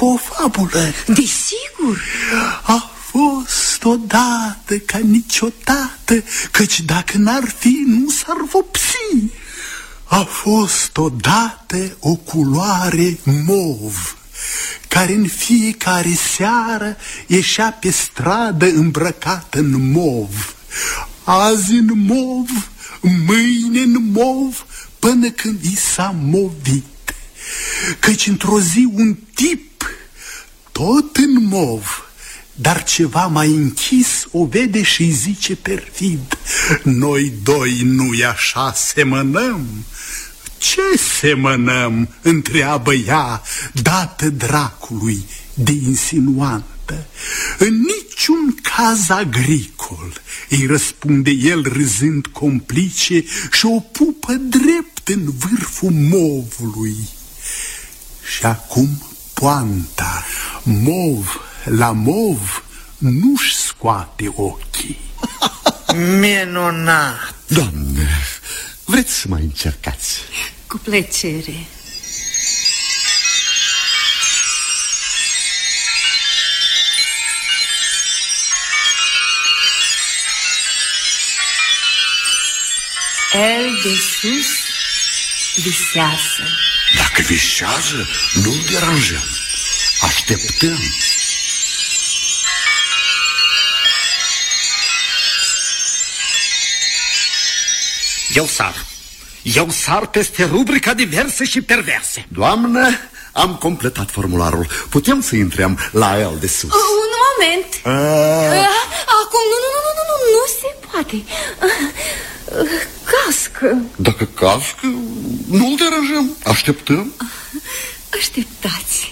cu o fabulă. Desigur. A fost odată ca niciodată, căci dacă n-ar fi, nu s-ar vopsi. A fost odată o culoare mov, care în fiecare seară ieșea pe stradă îmbrăcată în mov. Azi în mov, mâine în mov, până când i s-a movit. Căci într-o zi un tip, tot în mov, dar ceva mai închis, o vede și zice perfid: noi doi nu-i așa semănăm? Ce semănăm? Întreabă ea, dată dracului de insinuantă. În niciun caz agricol, îi răspunde el râzând complice și o pupă drept în vârful movului. Și acum poanta, mov la mov, nu-și scoate ochii. Minunat! Doamne, vreți să mai încercați? Cu plăcere. El de sus visează. Dacă visează, nu-l deranjăm. Așteptăm. Eu sar peste rubrica diverse și perverse. Doamnă, am completat formularul. Putem să intrăm la el de sus. Un moment. Acum nu se poate. Cască. Dacă cască, nu-l deranjăm. Așteptăm. Așteptați.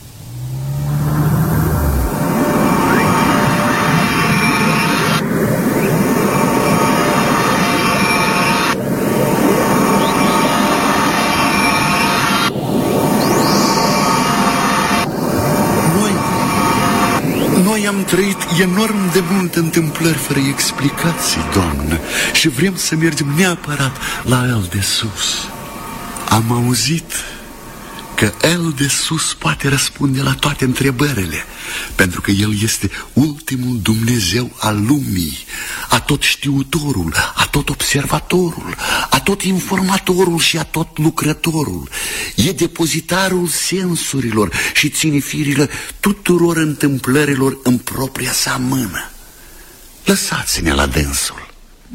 Noi am trăit enorm de multe întâmplări fără explicații, doamnă, și vrem să mergem neapărat la el de sus. Am auzit că el de sus poate răspunde la toate întrebările, pentru că el este ultimul Dumnezeu al lumii, atot știutorul, atot observatorul, atot informatorul și atot lucrătorul. E depozitarul sensurilor și ține firile tuturor întâmplărilor în propria sa mână. Lăsați-ne la dânsul.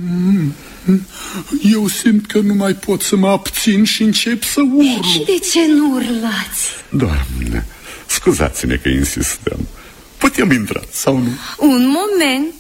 Eu simt că nu mai pot să mă abțin și încep să urlu. Și de ce nu urlați? Doamne, scuzați-ne că insistăm. Putem intra sau nu? Un moment.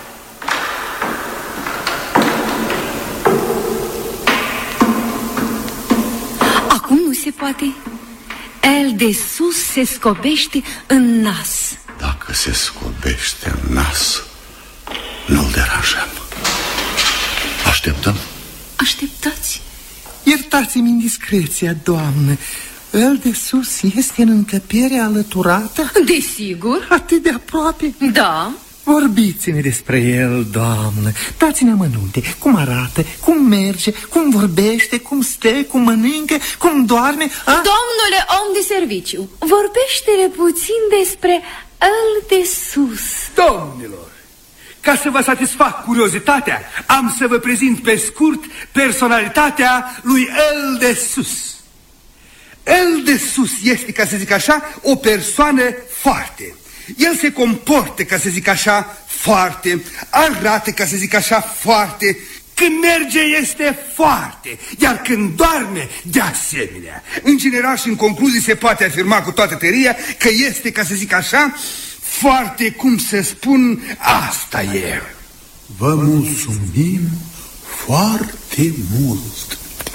Acum nu se poate. El de sus se scobește în nas. Dacă se scobește în nas, nu-l deranjăm. Așteptăm. Așteptați. Iertați-mi indiscreția, doamnă. El de sus este în încăpere alăturată? Desigur. Atât de aproape? Da. Vorbiți-ne despre el, doamnă. Dați-ne amănunte. Cum arată, cum merge, cum vorbește, cum stă, cum mănâncă, cum doarme. Domnule om de serviciu, vorbește-ne puțin despre el de sus. Domnilor, ca să vă satisfac curiozitatea, am să vă prezint pe scurt personalitatea lui El de Sus. El de Sus este, ca să zic așa, o persoană foarte. El se comportă, ca să zic așa, foarte, arată, ca să zic așa, foarte. Când merge este foarte, iar când doarme, de asemenea. În general și în concluzii se poate afirma cu toată tăria că este, ca să zic așa, foarte, cum să spun, asta e. Vă mulțumim foarte mult.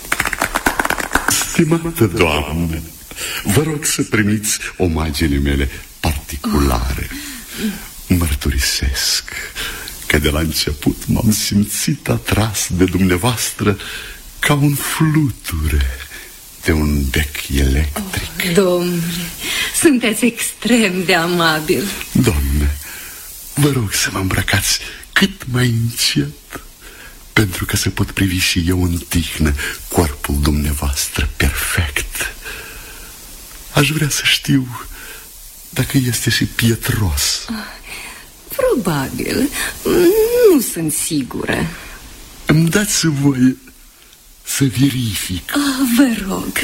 Stimată doamnă, vă rog să primiți omagiile mele particulare. Mărturisesc că de la început m-am simțit atras de dumneavoastră ca un fluture de un bec electric. Domnule, sunteți extrem de amabil. Doamne, vă rog să mă îmbrăcați cât mai încet, pentru că să pot privi și eu în tihnă corpul dumneavoastră perfect. Aș vrea să știu dacă este și pietros? Probabil. Nu sunt sigură. Îmi dați voie să verific. Vă rog.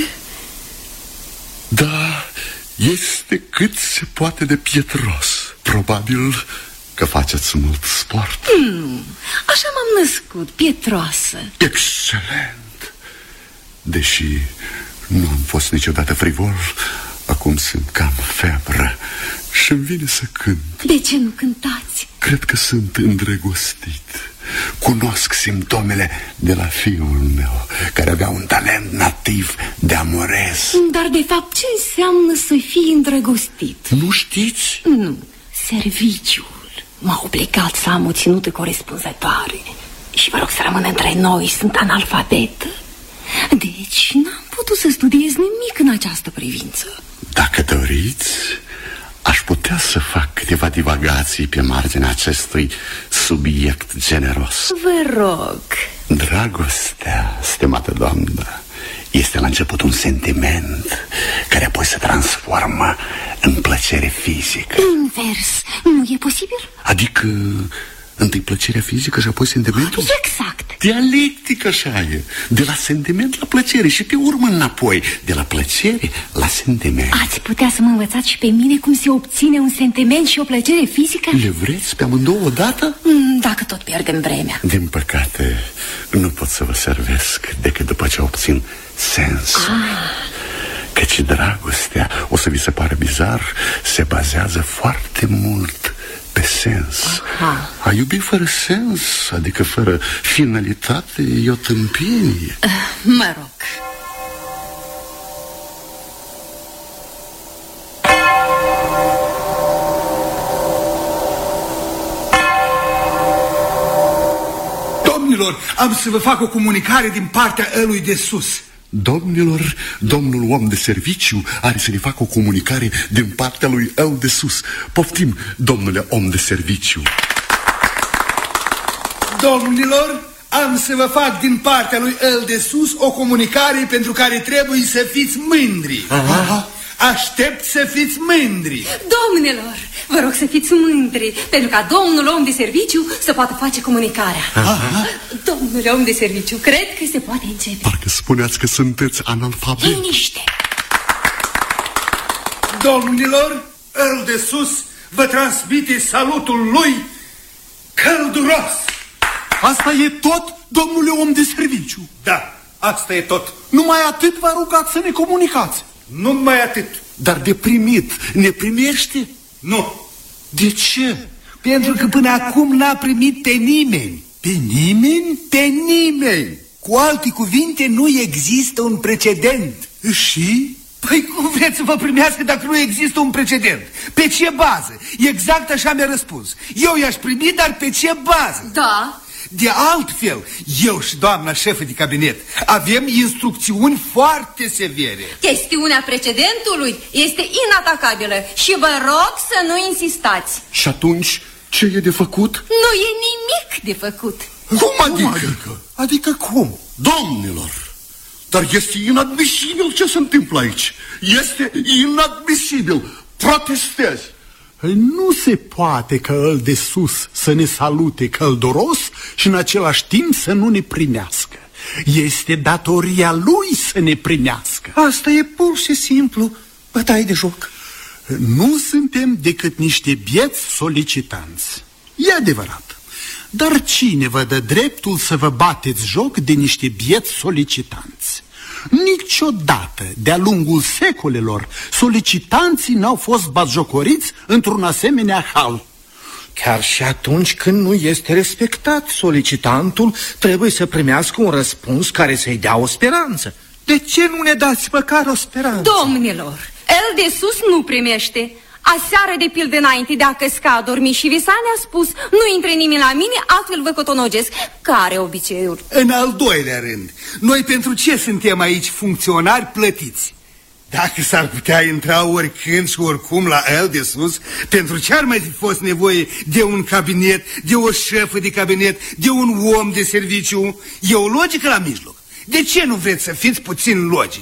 Da, este cât se poate de pietros. Probabil că faceți mult sport. Nu, așa m-am născut, pietroasă. Excelent. Deși nu am fost niciodată frivol, acum sunt cam febră și îmi vine să cânt. De ce nu cântați? Cred că sunt îndrăgostit. Cunosc simptomele de la fiul meu, care avea un talent nativ de amorez. Dar de fapt ce înseamnă să fii îndrăgostit? Nu știți? Nu, serviciul m-a obligat să am o ținută corespunzătoare. Și vă rog să rămân între noi, sunt analfabetă. Deci n-am putut să studiez nimic în această privință. Dacă doriți, aș putea să fac câteva divagații pe marginea acestui subiect generos. Vă rog. Dragostea, stimată doamnă, este la început un sentiment care apoi se transformă în plăcere fizică. Invers, nu e posibil? Adică întâi plăcerea fizică și apoi sentimentul? Exact. Dialectic așa e. De la sentiment la plăcere și pe urmă înapoi. De la plăcere la sentiment. Ați putea să mă învățați și pe mine cum se obține un sentiment și o plăcere fizică? Le vreți pe amândouă odată? Dacă tot pierdem vremea. Din păcate, nu pot să vă servesc decât după ce obțin sensul. Căci dragostea, o să vi se pare bizar, se bazează foarte mult pe sens. A iubi fără sens, adică fără finalitate, e o tâmpenie. Mă rog. Domnilor, am să vă fac o comunicare din partea Elui de sus. Domnilor, domnul om de serviciu are să ne facă o comunicare din partea lui El de sus. Poftim, domnule om de serviciu. Domnilor, am să vă fac din partea lui El de sus o comunicare pentru care trebuie să fiți mândri. Aștept să fiți mândri. Domnilor, vă rog să fiți mândri, pentru ca domnul om de serviciu să poată face comunicarea. Domnule om de serviciu, cred că se poate începe. Parcă spuneați că sunteți analfabet. Liniște. Domnilor, El de sus vă transmite salutul lui călduros. Asta e tot, domnule om de serviciu? Da, asta e tot. Numai atât vă rugați să ne comunicați. Nu mai atât. Dar de primit, ne primește? Nu. De ce? Pentru că până acum n-a primit pe nimeni. Pe nimeni? Pe nimeni. Cu alte cuvinte, nu există un precedent. Și? Păi cum vreți să vă primească dacă nu există un precedent? Pe ce bază? Exact așa mi-a răspuns. Eu i-aș primi, dar pe ce bază? Da. De altfel, eu și doamna șefă de cabinet avem instrucțiuni foarte severe. Chestiunea precedentului este inatacabilă și vă rog să nu insistați. Și atunci, ce e de făcut? Nu e nimic de făcut. Cum adică? Adică cum? Domnilor, dar este inadmisibil ce se întâmplă aici. Este inadmisibil. Protestez. Nu se poate ca El de sus să ne salute călduros și în același timp să nu ne primească. Este datoria lui să ne primească. Asta e pur și simplu bătaie de joc. Nu suntem decât niște bieți solicitanți. E adevărat. Dar cine vă dă dreptul să vă bateți joc de niște bieți solicitanți? Niciodată, de-a lungul secolelor, solicitanții n-au fost batjocoriți într-un asemenea hal. Chiar și atunci când nu este respectat, solicitantul trebuie să primească un răspuns care să-i dea o speranță. De ce nu ne dați măcar o speranță? Domnilor, El de sus nu primește. Aseară, de pildă, înainte de a căsca, a dormit și visa, ne-a spus: nu intre nimeni la mine, altfel vă cotonogesc. Care obiceiuri? În al doilea rând, noi pentru ce suntem aici funcționari plătiți? Dacă s-ar putea intra oricând și oricum la El de sus, pentru ce ar mai fi fost nevoie de un cabinet, de o șefă de cabinet, de un om de serviciu? E o logică la mijloc. De ce nu vreți să fiți puțin logici?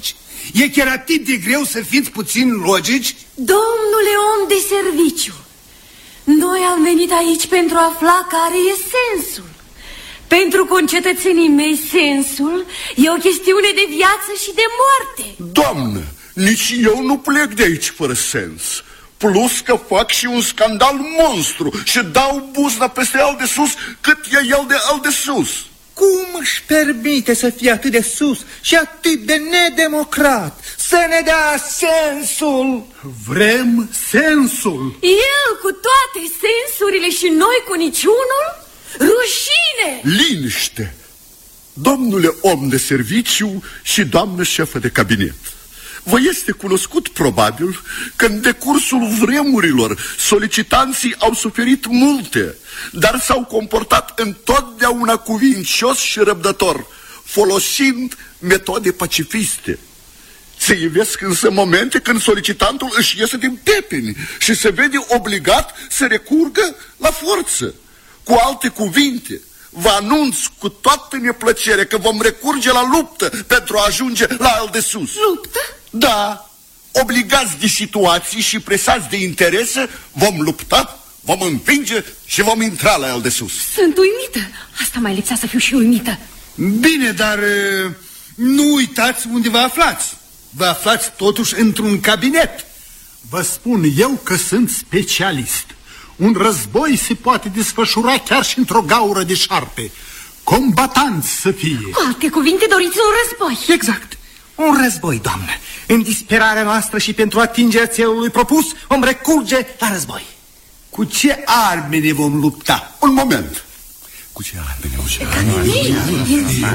E chiar atât de greu să fiți puțin logici? Domnule om de serviciu, noi am venit aici pentru a afla care e sensul. Pentru concetățenii mei sensul e o chestiune de viață și de moarte. Doamnă, nici eu nu plec de aici fără sens. Plus că fac și un scandal monstru și dau buzna peste el de sus cât e el de el de sus. Cum își permite să fie atât de sus și atât de nedemocrat? Să ne dea sensul! Vrem sensul. El cu toate sensurile și noi cu niciunul? Rușine! Liniște! Domnule om de serviciu și doamnă șefă de cabinet, vă este cunoscut probabil că în decursul vremurilor solicitanții au suferit multe, dar s-au comportat întotdeauna cuvincios și răbdător, folosind metode pacifiste. Se ivesc însă momente când solicitantul își iese din pepeni și se vede obligat să recurgă la forță. Cu alte cuvinte, vă anunț cu toată neplăcere că vom recurge la luptă pentru a ajunge la el de sus. Luptă? Da, obligați de situații și presați de interese, vom lupta, vom învinge și vom intra la el de sus. Sunt uimită. Asta mai lipsea să fiu și uimită. Bine, dar nu uitați unde vă aflați. Vă aflați totuși într-un cabinet. Vă spun eu că sunt specialist. Un război se poate desfășura chiar și într-o gaură de șarpe. Combatanți să fie. Cu alte cuvinte, doriți un război. Exact. Un război, doamnă. În disperarea noastră și pentru atingerea țelului propus, vom recurge la război. Cu ce arme ne vom lupta? Un moment. Cu ce arme ne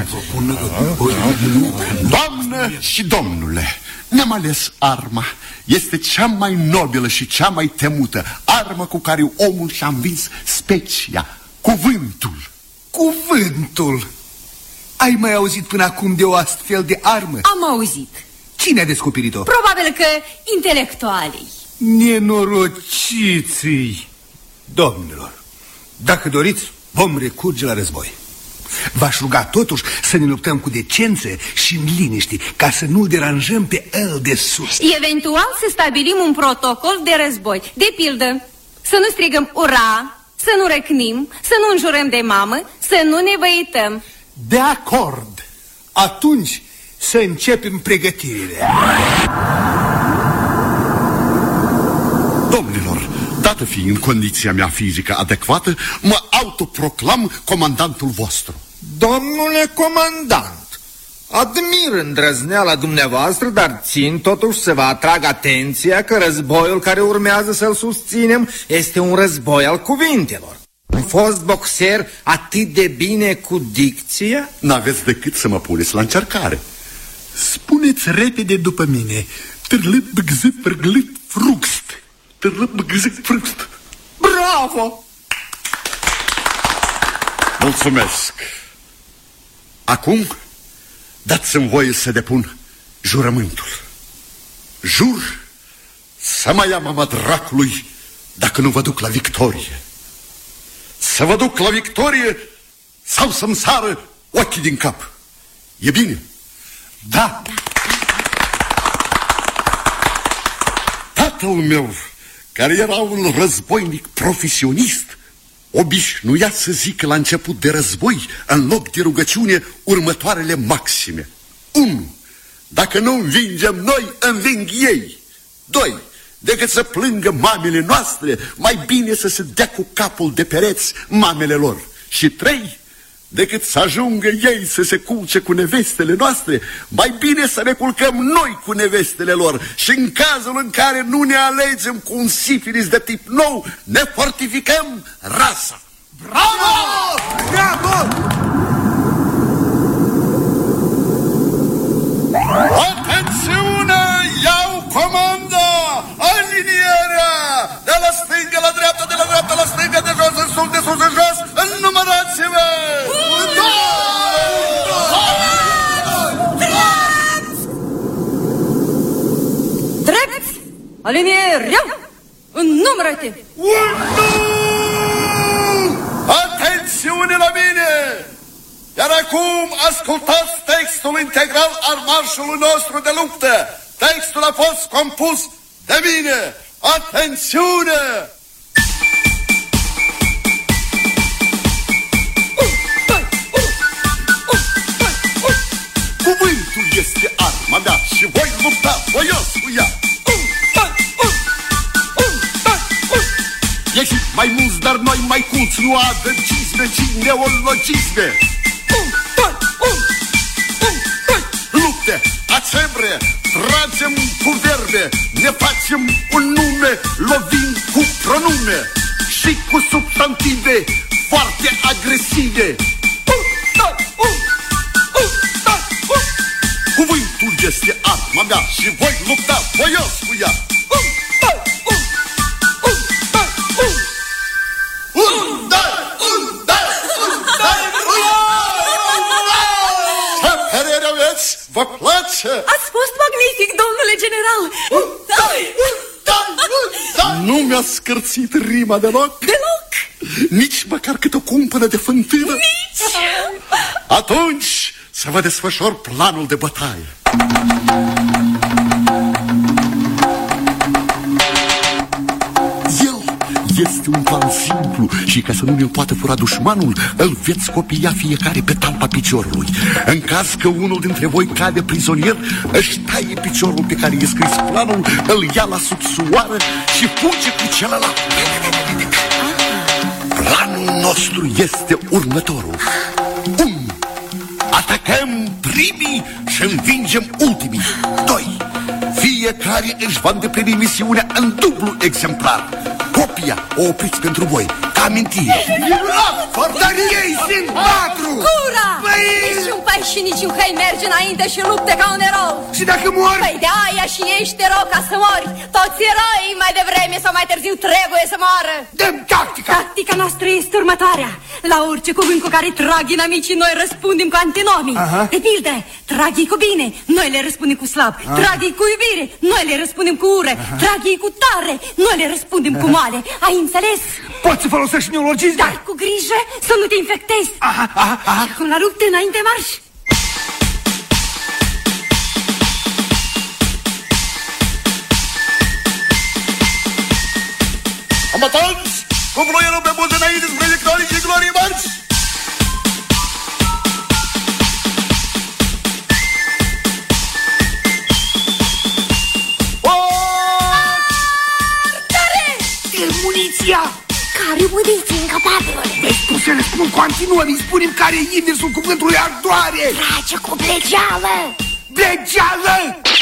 Doamnă și domnule, ne-am ales arma. Este cea mai nobilă și cea mai temută armă cu care omul și-a învins specia, cuvântul. Cuvântul? Ai mai auzit până acum de o astfel de armă? Am auzit. Cine a descoperit-o? Probabil că intelectualii. Nenorociții. Domnilor, dacă doriți, vom recurge la război. V-aș ruga totuși să ne luptăm cu decență și în liniște, ca să nu-l deranjăm pe el de sus. Eventual să stabilim un protocol de război. De pildă, să nu strigăm ura, să nu răcnim, să nu înjurăm de mamă, să nu ne văităm. De acord. Atunci să începem pregătirile. Domnilor, dată fiind condiția mea fizică adecvată, mă autoproclam comandantul vostru. Domnule comandant, admir îndrăzneala dumneavoastră, dar țin totuși să vă atrag atenția că războiul care urmează să-l susținem este un război al cuvintelor. Am fost boxer atât de bine cu dicția? N-aveți decât să mă puneți la încercare. Spuneți repede după mine: târlât, băgzât, părgât, frugst. Târlât, băgzât, frugst. Bravo! Mulțumesc. Acum dați-mi voie să depun jurământul. Jur să mă ia mama dracului dacă nu vă duc la victorie. Să vă duc la victorie sau să-mi sară ochii din cap. E bine? Da. Tatăl meu, care era un războinic profesionist, obișnuia să zică la început de război, în loc de rugăciune, următoarele maxime. 1. Dacă nu învingem noi, înving ei. 2. Decât să plângă mamele noastre, mai bine să se dea cu capul de pereți mamele lor. Și 3. Decât să ajungă ei să se culce cu nevestele noastre, mai bine să ne culcăm noi cu nevestele lor. Și în cazul în care nu ne alegem cu un sifilis de tip nou, ne fortificăm rasa. Bravo! Bravo! Atențiune! Iau comanda! Alinierea! De la stânga la dreapta, de la dreapta la stânga, de jos în sus, de sus în jos, înnumărați-vă! Drept! Alinierea! Înnumără-te! Atențiune la mine! Iar acum ascultați textul integral al marșului nostru de luptă. Textul a fost compus de mine. Atențiune! Cuvântul este arma mea și voi lupta voios cu ea. Ieșit mai mulți, dar noi mai culți, nu adâncizme, ci neologisme. Lupte, acebre, tragem cu verbe, ne facem un nume, lovim cu pronume și cu substantive foarte agresive. Cuvântul este arma mea și voi lupta voios cu ea. Ce părere aveți? Vă place? Ați fost magnific, domnule general. Nu mi-a scârțit rima deloc? Deloc? Nici măcar cât o cumpănă de fântână? Nici. Atunci să vă desfășor planul de bătaie. Este un plan simplu și ca să nu ne-l poată fura dușmanul, îl veți copia fiecare pe talpa piciorului. În caz că unul dintre voi cade prizonier, își taie piciorul pe care e scris planul, îl ia la subsoară și fuge cu celălalt. Planul nostru este următorul. 1. Atacăm primii și învingem ultimii. 2. Fiecare își va îndeplini misiunea în dublu exemplar. Copia o opriți pentru voi, ca amintire. Dar ei sunt 4! Cura! Niciun pai și niciun hăi merge înainte și lupte ca un erou. Și dacă mor? Păi de aia și ești erou ca să mori. Toți eroii mai devreme sau mai târziu trebuie să moară. Dăm tactica! Tactica noastră este următoarea. La orice cuvânt cu care trag inamicii, noi răspundem cu antinomii. De pildă, trag ei cu bine, noi le răspundem cu slab. Trag ei cu iubire, noi le răspundem cu ură. Trag ei cu tare, noi le răspundem cu moale. Ai înțeles? Poți să folosești neologisme? Dar cu grijă să nu te infectezi. Și acum la luptă, înainte marș. Combatanți, cu ploierul pe buze înainte spre victorii și glorii, marș! Muniția! Care muniție incapabilă? Vezi cum să le spun cu antinomii, spunem care e inversul cuvântului ardoare! Trage cu blegeală! Blegeală!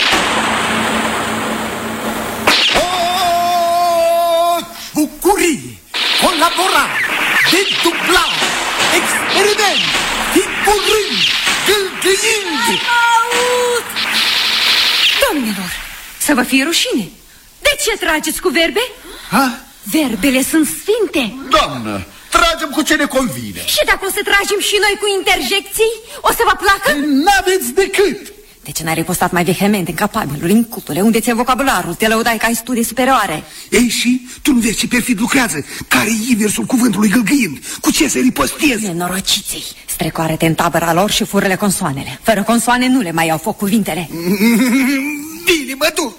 Bucurie, colaborare, dedublare, experiment, timpurând, gâlgâind. Aud! Domnilor, să vă fie rușine. De ce trageți cu verbe? Verbele sunt sfinte. Doamnă, tragem cu ce ne convine. Și dacă o să tragem și noi cu interjecții, o să vă placă? N-aveți decât. De ce n-ai ripostat mai vehement, incapabilul, incultule? Unde ți-e vocabularul? Te lăudai că ai studii superioare. Ei, și tu nu vezi ce perfid lucrează? Care-i inversul cuvântului gâlgâind? Cu ce să ripostezi? Nenorociții, strecoare-te în tabăra lor și fură-le consoanele. Fără consoane nu le mai iau foc cuvintele. Bine, mă duc!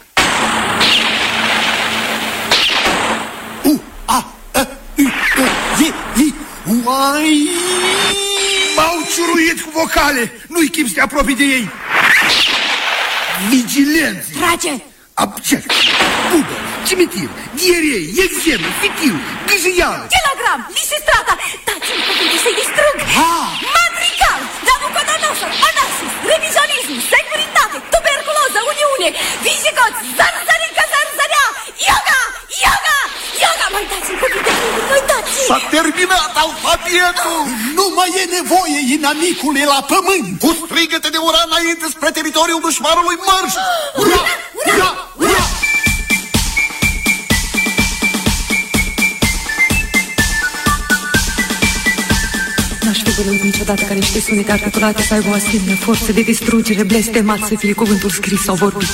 Uai! M-au ciuruit cu vocale! Nu-i chip să te apropii de ei! Vigilență! Trage! Abject! Bubă! Cimitir! Dierei! Exem! Fitiu! Gâjâială! Telegram! Lisistrata! Dați-mi cuvinte să-i distrug! Madrigal! Nabucodonosor! Onassis! Revizionism! Securitate! Tuberculoză! Uniune! Vizigoți! Zarzărică! Zarzărea! Yoga! Yoga! Yoga! Mai dați-mi cuvinte! Mai dați-mi! S-a terminat alfabetul! Nu mai e nevoie, inamicule, la pământ! Cu strigăte de ura înainte spre teritoriul dușmanului, marș! Ura! Ura! Ura! N-aș fi gândit niciodată ca niște sunete articulate să aibă o asemenea forță de distrugere, blestemat să fie cuvântul scris sau vorbit.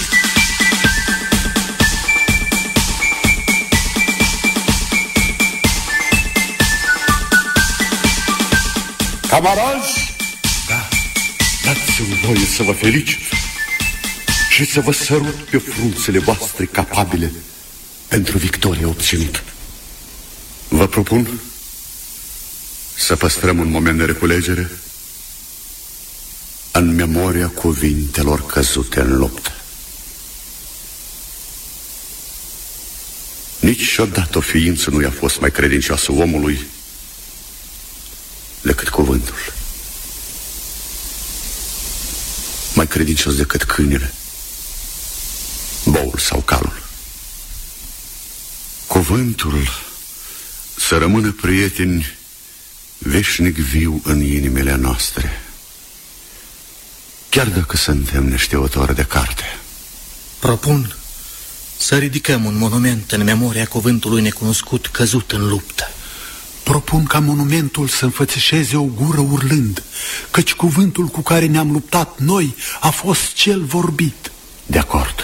Camarazi, Dați-mi voie să vă felicit și să vă sărut pe frunțele voastre capabile pentru victoria obținută. Vă propun să păstrăm un moment de reculegere în memoria cuvintelor căzute în luptă. Niciodată o ființă nu i-a fost mai credincioasă omului decât cuvântul. Mai credincios decât câinele, boul sau calul. Cuvântul să rămână, prieteni, veșnic viu în inimile noastre, chiar dacă suntem neștiutori de carte. Propun să ridicăm un monument în memoria cuvântului necunoscut căzut în luptă. Propun ca monumentul să înfățișeze o gură urlând, căci cuvântul cu care ne-am luptat noi a fost cel vorbit. De acord.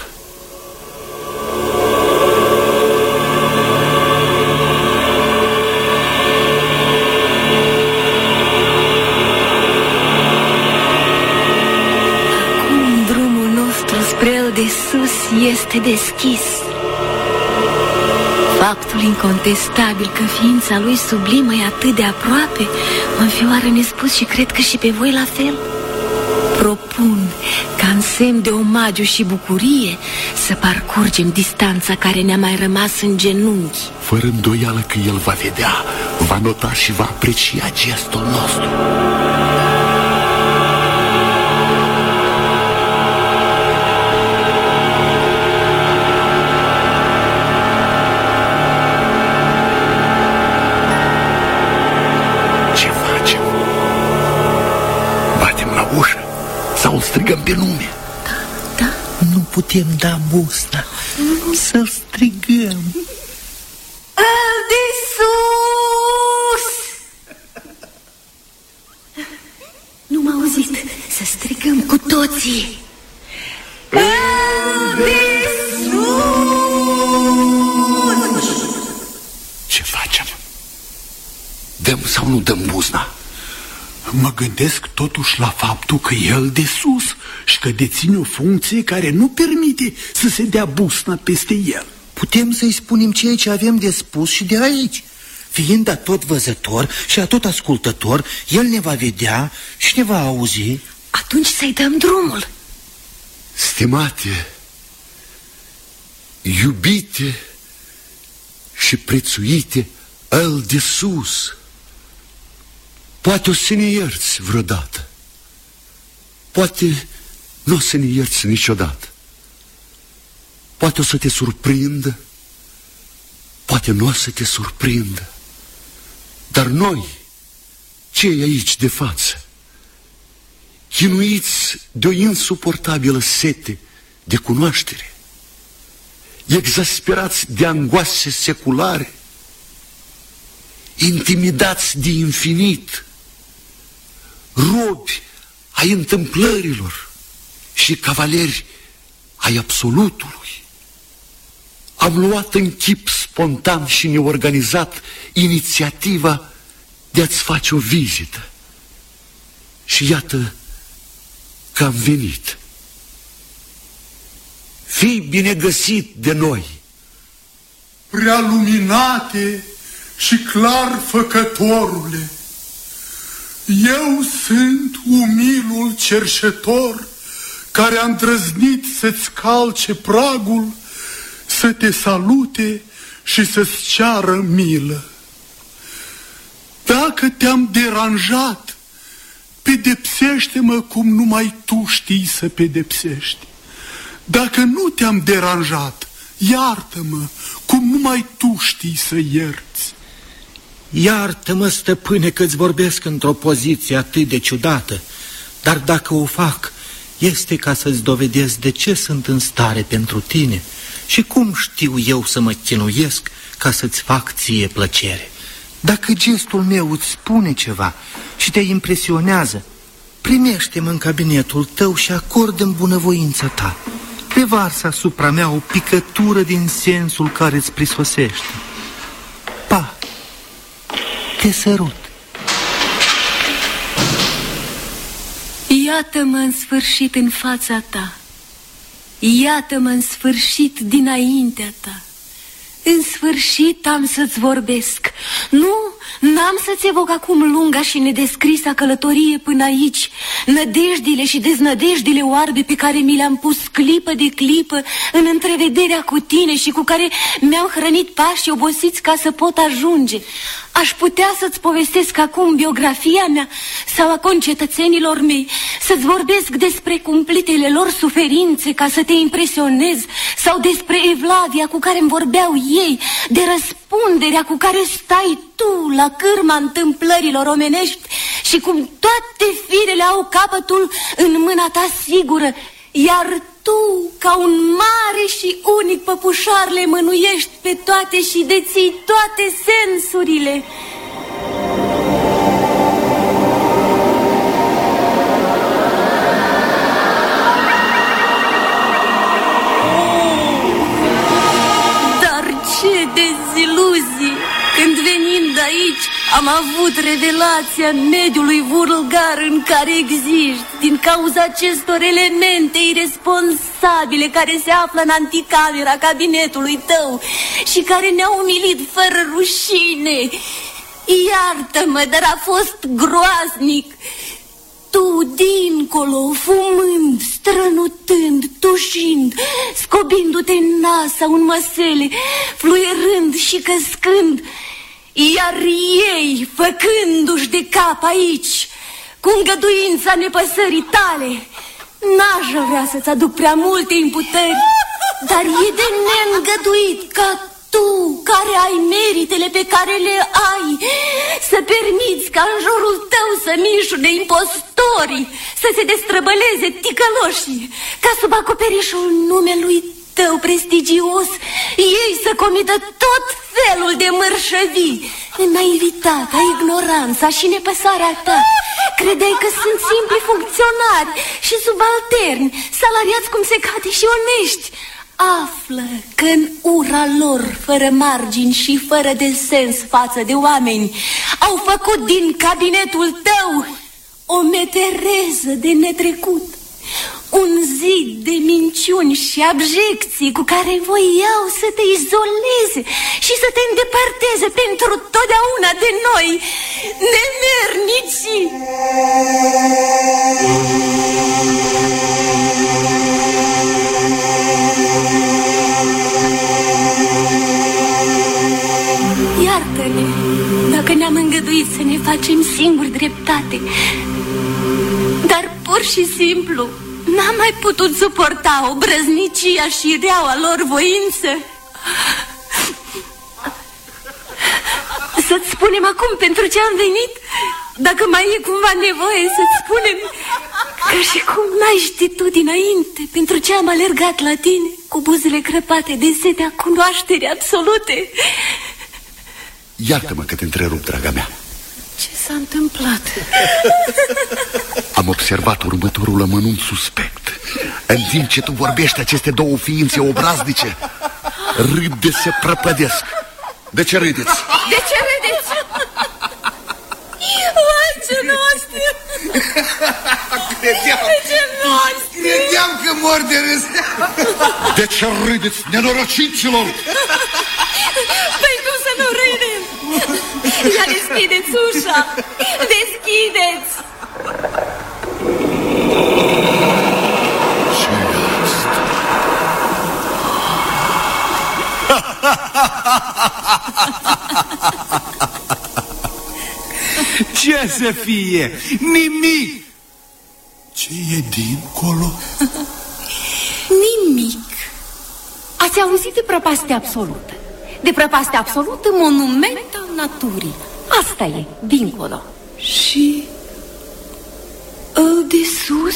Acum drumul nostru spre el de sus este deschis. Faptul incontestabil că ființa lui sublimă e atât de aproape mă înfioară nespus și cred că și pe voi la fel. Propun ca în semn de omagiu și bucurie să parcurgem distanța care ne-a mai rămas în genunchi. Fără îndoială că el va vedea, va nota și va aprecia gestul nostru. Sau strigăm pe nume? Da, nu putem da busna. Să-l strigăm. El de sus! Nu m-a auzit. Să strigăm cu toții. El de sus! Ce facem? Dăm sau nu dăm buzna? Mă gândesc totuși la faptul că el de sus și că deține o funcție care nu permite să se dea busna peste el. Putem să-i spunem ceea ce avem de spus și de aici. Fiind atot văzător și atot ascultător, el ne va vedea și ne va auzi. Atunci să-i dăm drumul. Stimate, iubite și prețuite el de sus, poate o să ne ierți vreodată, poate nu o să ne ierți niciodată, poate o să te surprindă, poate nu o să te surprindă, dar noi, cei aici de față, chinuiți de o insuportabilă sete de cunoaștere, exasperați de angoase seculare, intimidați de infinit, robi ai întâmplărilor și cavaleri ai absolutului, am luat în chip spontan și neorganizat inițiativa de a-ți face o vizită. Și iată că am venit. Fii bine găsit de noi. Prea luminate și clar făcătorule, eu sunt umilul cerșetor care a îndrăznit să-ți calce pragul, să te salute și să-ți ceară milă. Dacă te-am deranjat, pedepsește-mă cum numai tu știi să pedepsești. Dacă nu te-am deranjat, iartă-mă cum numai tu știi să ierți. Iartă-mă, stăpâne, că-ți vorbesc într-o poziție atât de ciudată, dar dacă o fac, este ca să-ți dovedesc de ce sunt în stare pentru tine și cum știu eu să mă chinuiesc ca să-ți fac ție plăcere. Dacă gestul meu îți spune ceva și te impresionează, primește-mă în cabinetul tău și acordă-mi bunăvoința ta. Revarsă asupra mea o picătură din sensul care îți prisosește. Pa! Te sărut. Iată-mă în sfârșit în fața ta. Iată-mă în sfârșit dinaintea ta. În sfârșit am să-ți vorbesc. Nu, n-am să-ți evoc acum lunga și nedescrisă călătorie până aici, nădejdile și deznădejdile oarbe pe care mi le-am pus clipă de clipă în întrevederea cu tine și cu care mi-am hrănit pașii obosiți ca să pot ajunge. Aș putea să-ți povestesc acum biografia mea sau a concetățenilor mei, să-ți vorbesc despre cumplitele lor suferințe ca să te impresionez, sau despre evlavia cu care îmi vorbeau ei, de răspunderea cu care stai tu la cârma întâmplărilor omenești și cum toate firele au capătul în mâna ta sigură, iar tu, ca un mare și unic păpușar, le mânuiești pe toate și deții toate sensurile. Dar ce deziluzie! Când venind aici am avut revelația mediului vulgar în care existi, din cauza acestor elemente irresponsabile care se află în anticamera cabinetului tău și care ne-au umilit fără rușine. Iartă-mă, dar a fost groaznic. Tu, dincolo, fumând, strănutând, tușind, scobindu-te în nas sau în măsele, fluierând și căscând, iar ei, făcându-și de cap aici, cu îngăduința nepăsării tale. N-aș vrea să-ți aduc prea multe imputări, dar e de neîngăduit ca tu, care ai meritele pe care le ai, să permiți ca în jurul tău să mișune impostorii, să se destrăbăleze ticăloșii, ca sub acoperișul numelui tău prestigios ei să comită tot felul de mărșăvii. În naivitatea, ignoranța și nepăsarea ta credeai că sunt simpli funcționari și subalterni, salariați cum se cade și onești. Află că în ura lor, fără margini și fără de sens față de oameni, au făcut din cabinetul tău o metereză de netrecut, un zid de minciuni și abjecții cu care voiau să te izoleze și să te îndepărteze pentru totdeauna de noi, nemernicii. Iartă-ne dacă ne-am îngăduit să ne facem singuri dreptate, dar pur și simplu n-am mai putut suporta obrăznicia și reaua lor voință. Să-ți spunem acum pentru ce am venit? Dacă mai e cumva nevoie să-ți spunem, ca și cum n-ai ști tu dinainte pentru ce am alergat la tine cu buzele crăpate de setea cunoașterii absolute. Iartă-mă că te întrerup, draga mea. Ce s-a întâmplat? Am observat următorul amănunt suspect. În timp ce tu vorbești, aceste două ființe obraznice râd de se prăpădesc. De ce râdeți? De ce râdeți? Vai, ce noastră! Credeam că mor de râs. De ce râdeți, nenorociților? Păi cum să nu râdem? Ia deschideți ușa! Deschideți! Ce să fie? Nimic! Ce e dincolo? Nimic. Ați auzit de prăpastia absolută? De prăpastia absolută, monument al naturii. Asta e, dincolo. Și de sus?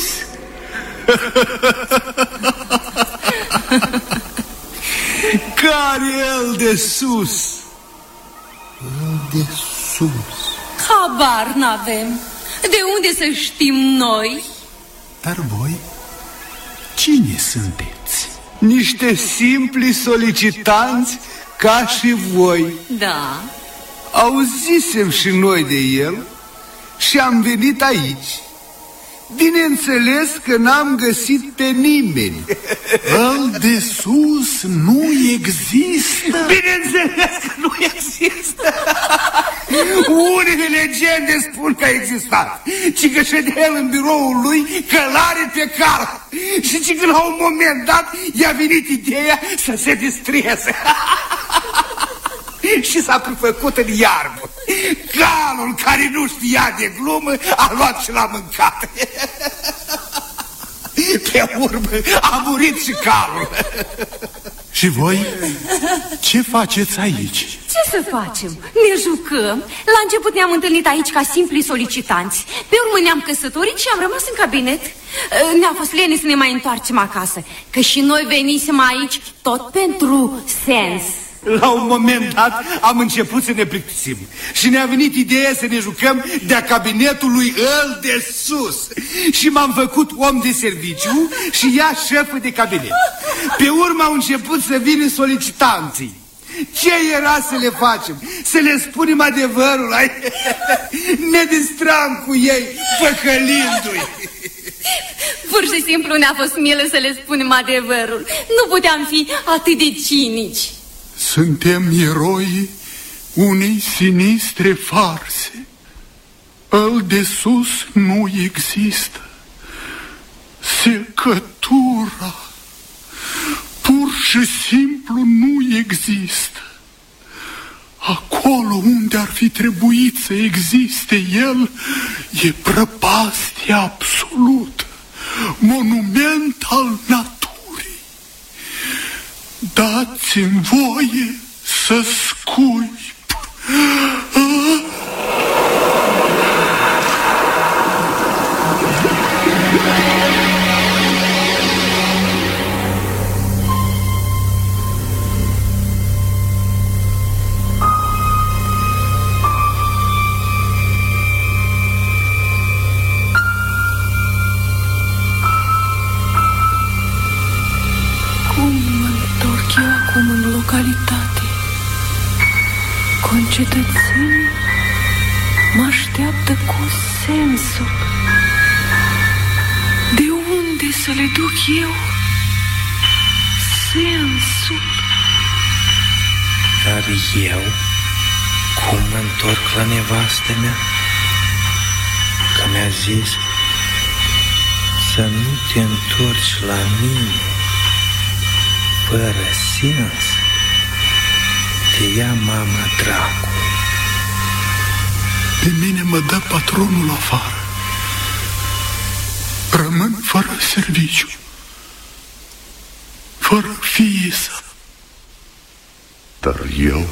Care el de sus? El de sus. Habar n-avem. De unde să știm noi? Dar voi, cine sunteți? Niște simpli solicitanți ca și voi. Da. Auzisem și noi de el și am venit aici. Bineînțeles că n-am găsit pe nimeni. Îl de sus nu există. Bineînțeles că nu există. Unele legende spun că a existat, ci că ședea el în biroul lui călare pe cal și ci că la un moment dat i-a venit ideea să se distreze. Și s-a prefăcut în iarbă. Calul, care nu știa de glumă, a luat și l-a mâncat. Pe urmă a murit și calul. Și voi? Ce faceți aici? Ce să facem? Ne jucăm. La început ne-am întâlnit aici ca simpli solicitanți. Pe urmă ne-am căsătorit și am rămas în cabinet. Ne-a fost lene să ne mai întoarcem acasă, că și noi venisem aici tot pentru sens. La un moment dat am început să ne plictisim și ne-a venit ideea să ne jucăm de-a cabinetul lui El de sus. Și m-am făcut om de serviciu și ea șefă de cabinet. Pe urmă au început să vină solicitanții. Ce era să le facem? Să le spunem adevărul? Ne distram cu ei, păcălindu-i. Pur și simplu ne-a fost milă să le spunem adevărul. Nu puteam fi atât de cinici. Suntem eroi unei sinistre farse. El de sus nu există. Secătura pur și simplu nu există. Acolo unde ar fi trebuit să existe el, e prăpastie absolută, monument al naturii. Dați-mi voie să scuip. Concetățenii mă așteaptă cu sensul. De unde să le duc eu sensul? Dar eu cum mă întorc la nevastă mea? Că mi-a zis să nu te întorci la mine fără sens. Te ia mama dracu. Pe mine mă dă patronul afară. Rămân fără serviciu, fără fiisă. Dar eu,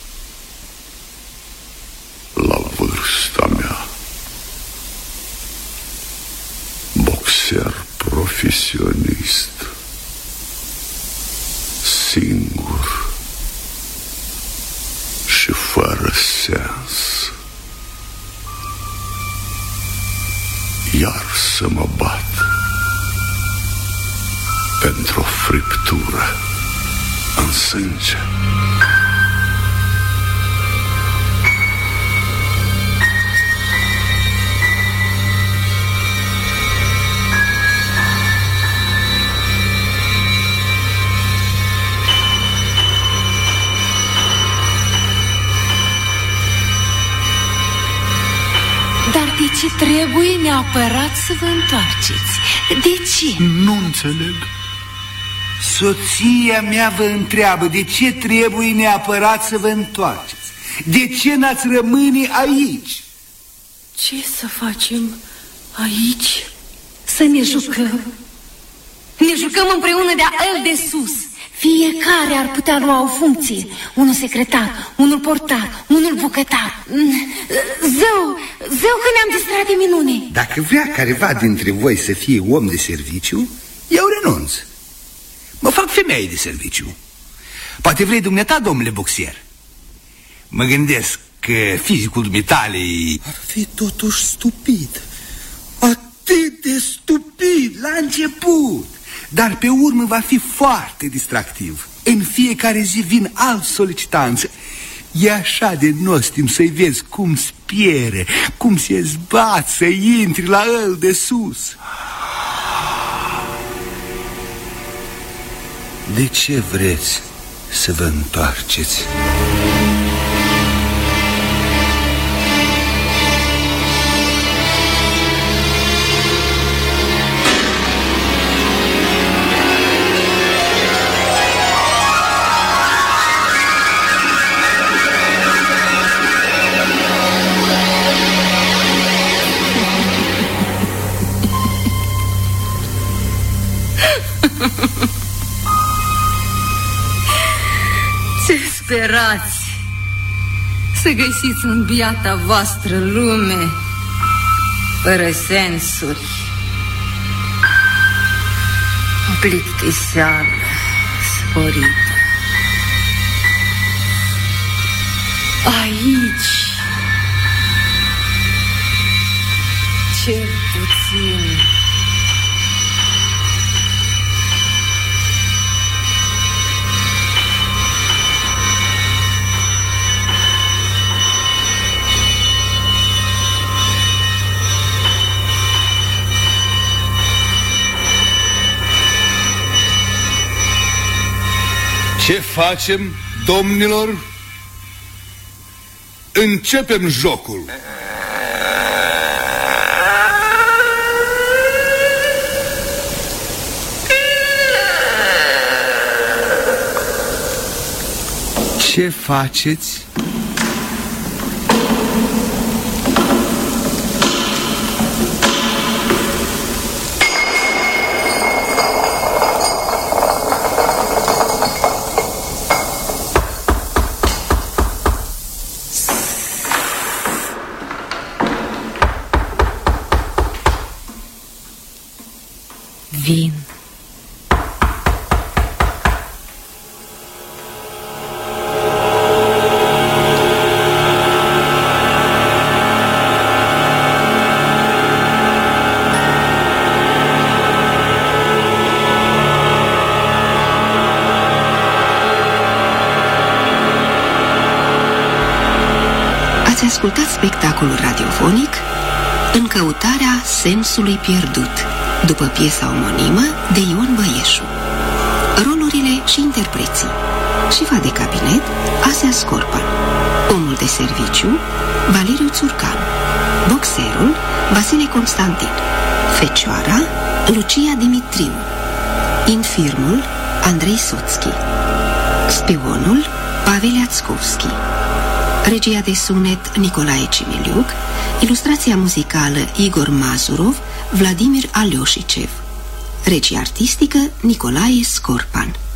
la vârsta mea, boxer profesionist, singur și fără sens, iar să mă bat pentru o friptură în sânge. Dar de ce trebuie neapărat să vă întoarceți? De ce? Nu înțeleg. Soția mea vă întreabă de ce trebuie neapărat să vă întoarceți. De ce n-ați rămâne aici? Ce să facem aici? Să ne jucăm. Ne jucăm împreună de El de sus. Fiecare ar putea lua o funcție. Unul secretar, unul portar, unul bucătar. Zău că ne-am distrat de minune. Dacă vrea careva dintre voi să fie om de serviciu, eu renunț. Mă fac femeie de serviciu. Poate vrei dumneata, domnule boxier. Mă gândesc că fizicul dumitale ar fi totuși stupid. Atât de stupid la început. Dar pe urmă va fi foarte distractiv. În fiecare zi vin alți solicitanți. E așa de nostim să-i vezi cum spiere, cum se zbat să intri la el de sus. De ce vreți să vă întoarceți? Ce sperați să găsiți în biata voastră lume fără sensuri, o plictiseală sporită. Aici, cel puțin, ce facem, domnilor? Începem jocul. Ce faceți? Vin. Ați ascultat spectacolul radiofonic În căutarea sensului pierdut, după piesa omonimă de Ion Băieșu. Rolurile și interpreții: șefa de cabinet Asia Scorpan, omul de serviciu Valeriu Țurcan, boxerul Vasile Constantin, fecioara Lucia Dimitriu, infirmul Andrei Soțchi, spionul Pavel Iațcovski, regia de sunet Nicolae Cimiliuc, ilustrația muzicală Igor Mazurov, Vladimir Alioșicev, regia artistică Nicolae Scorpan.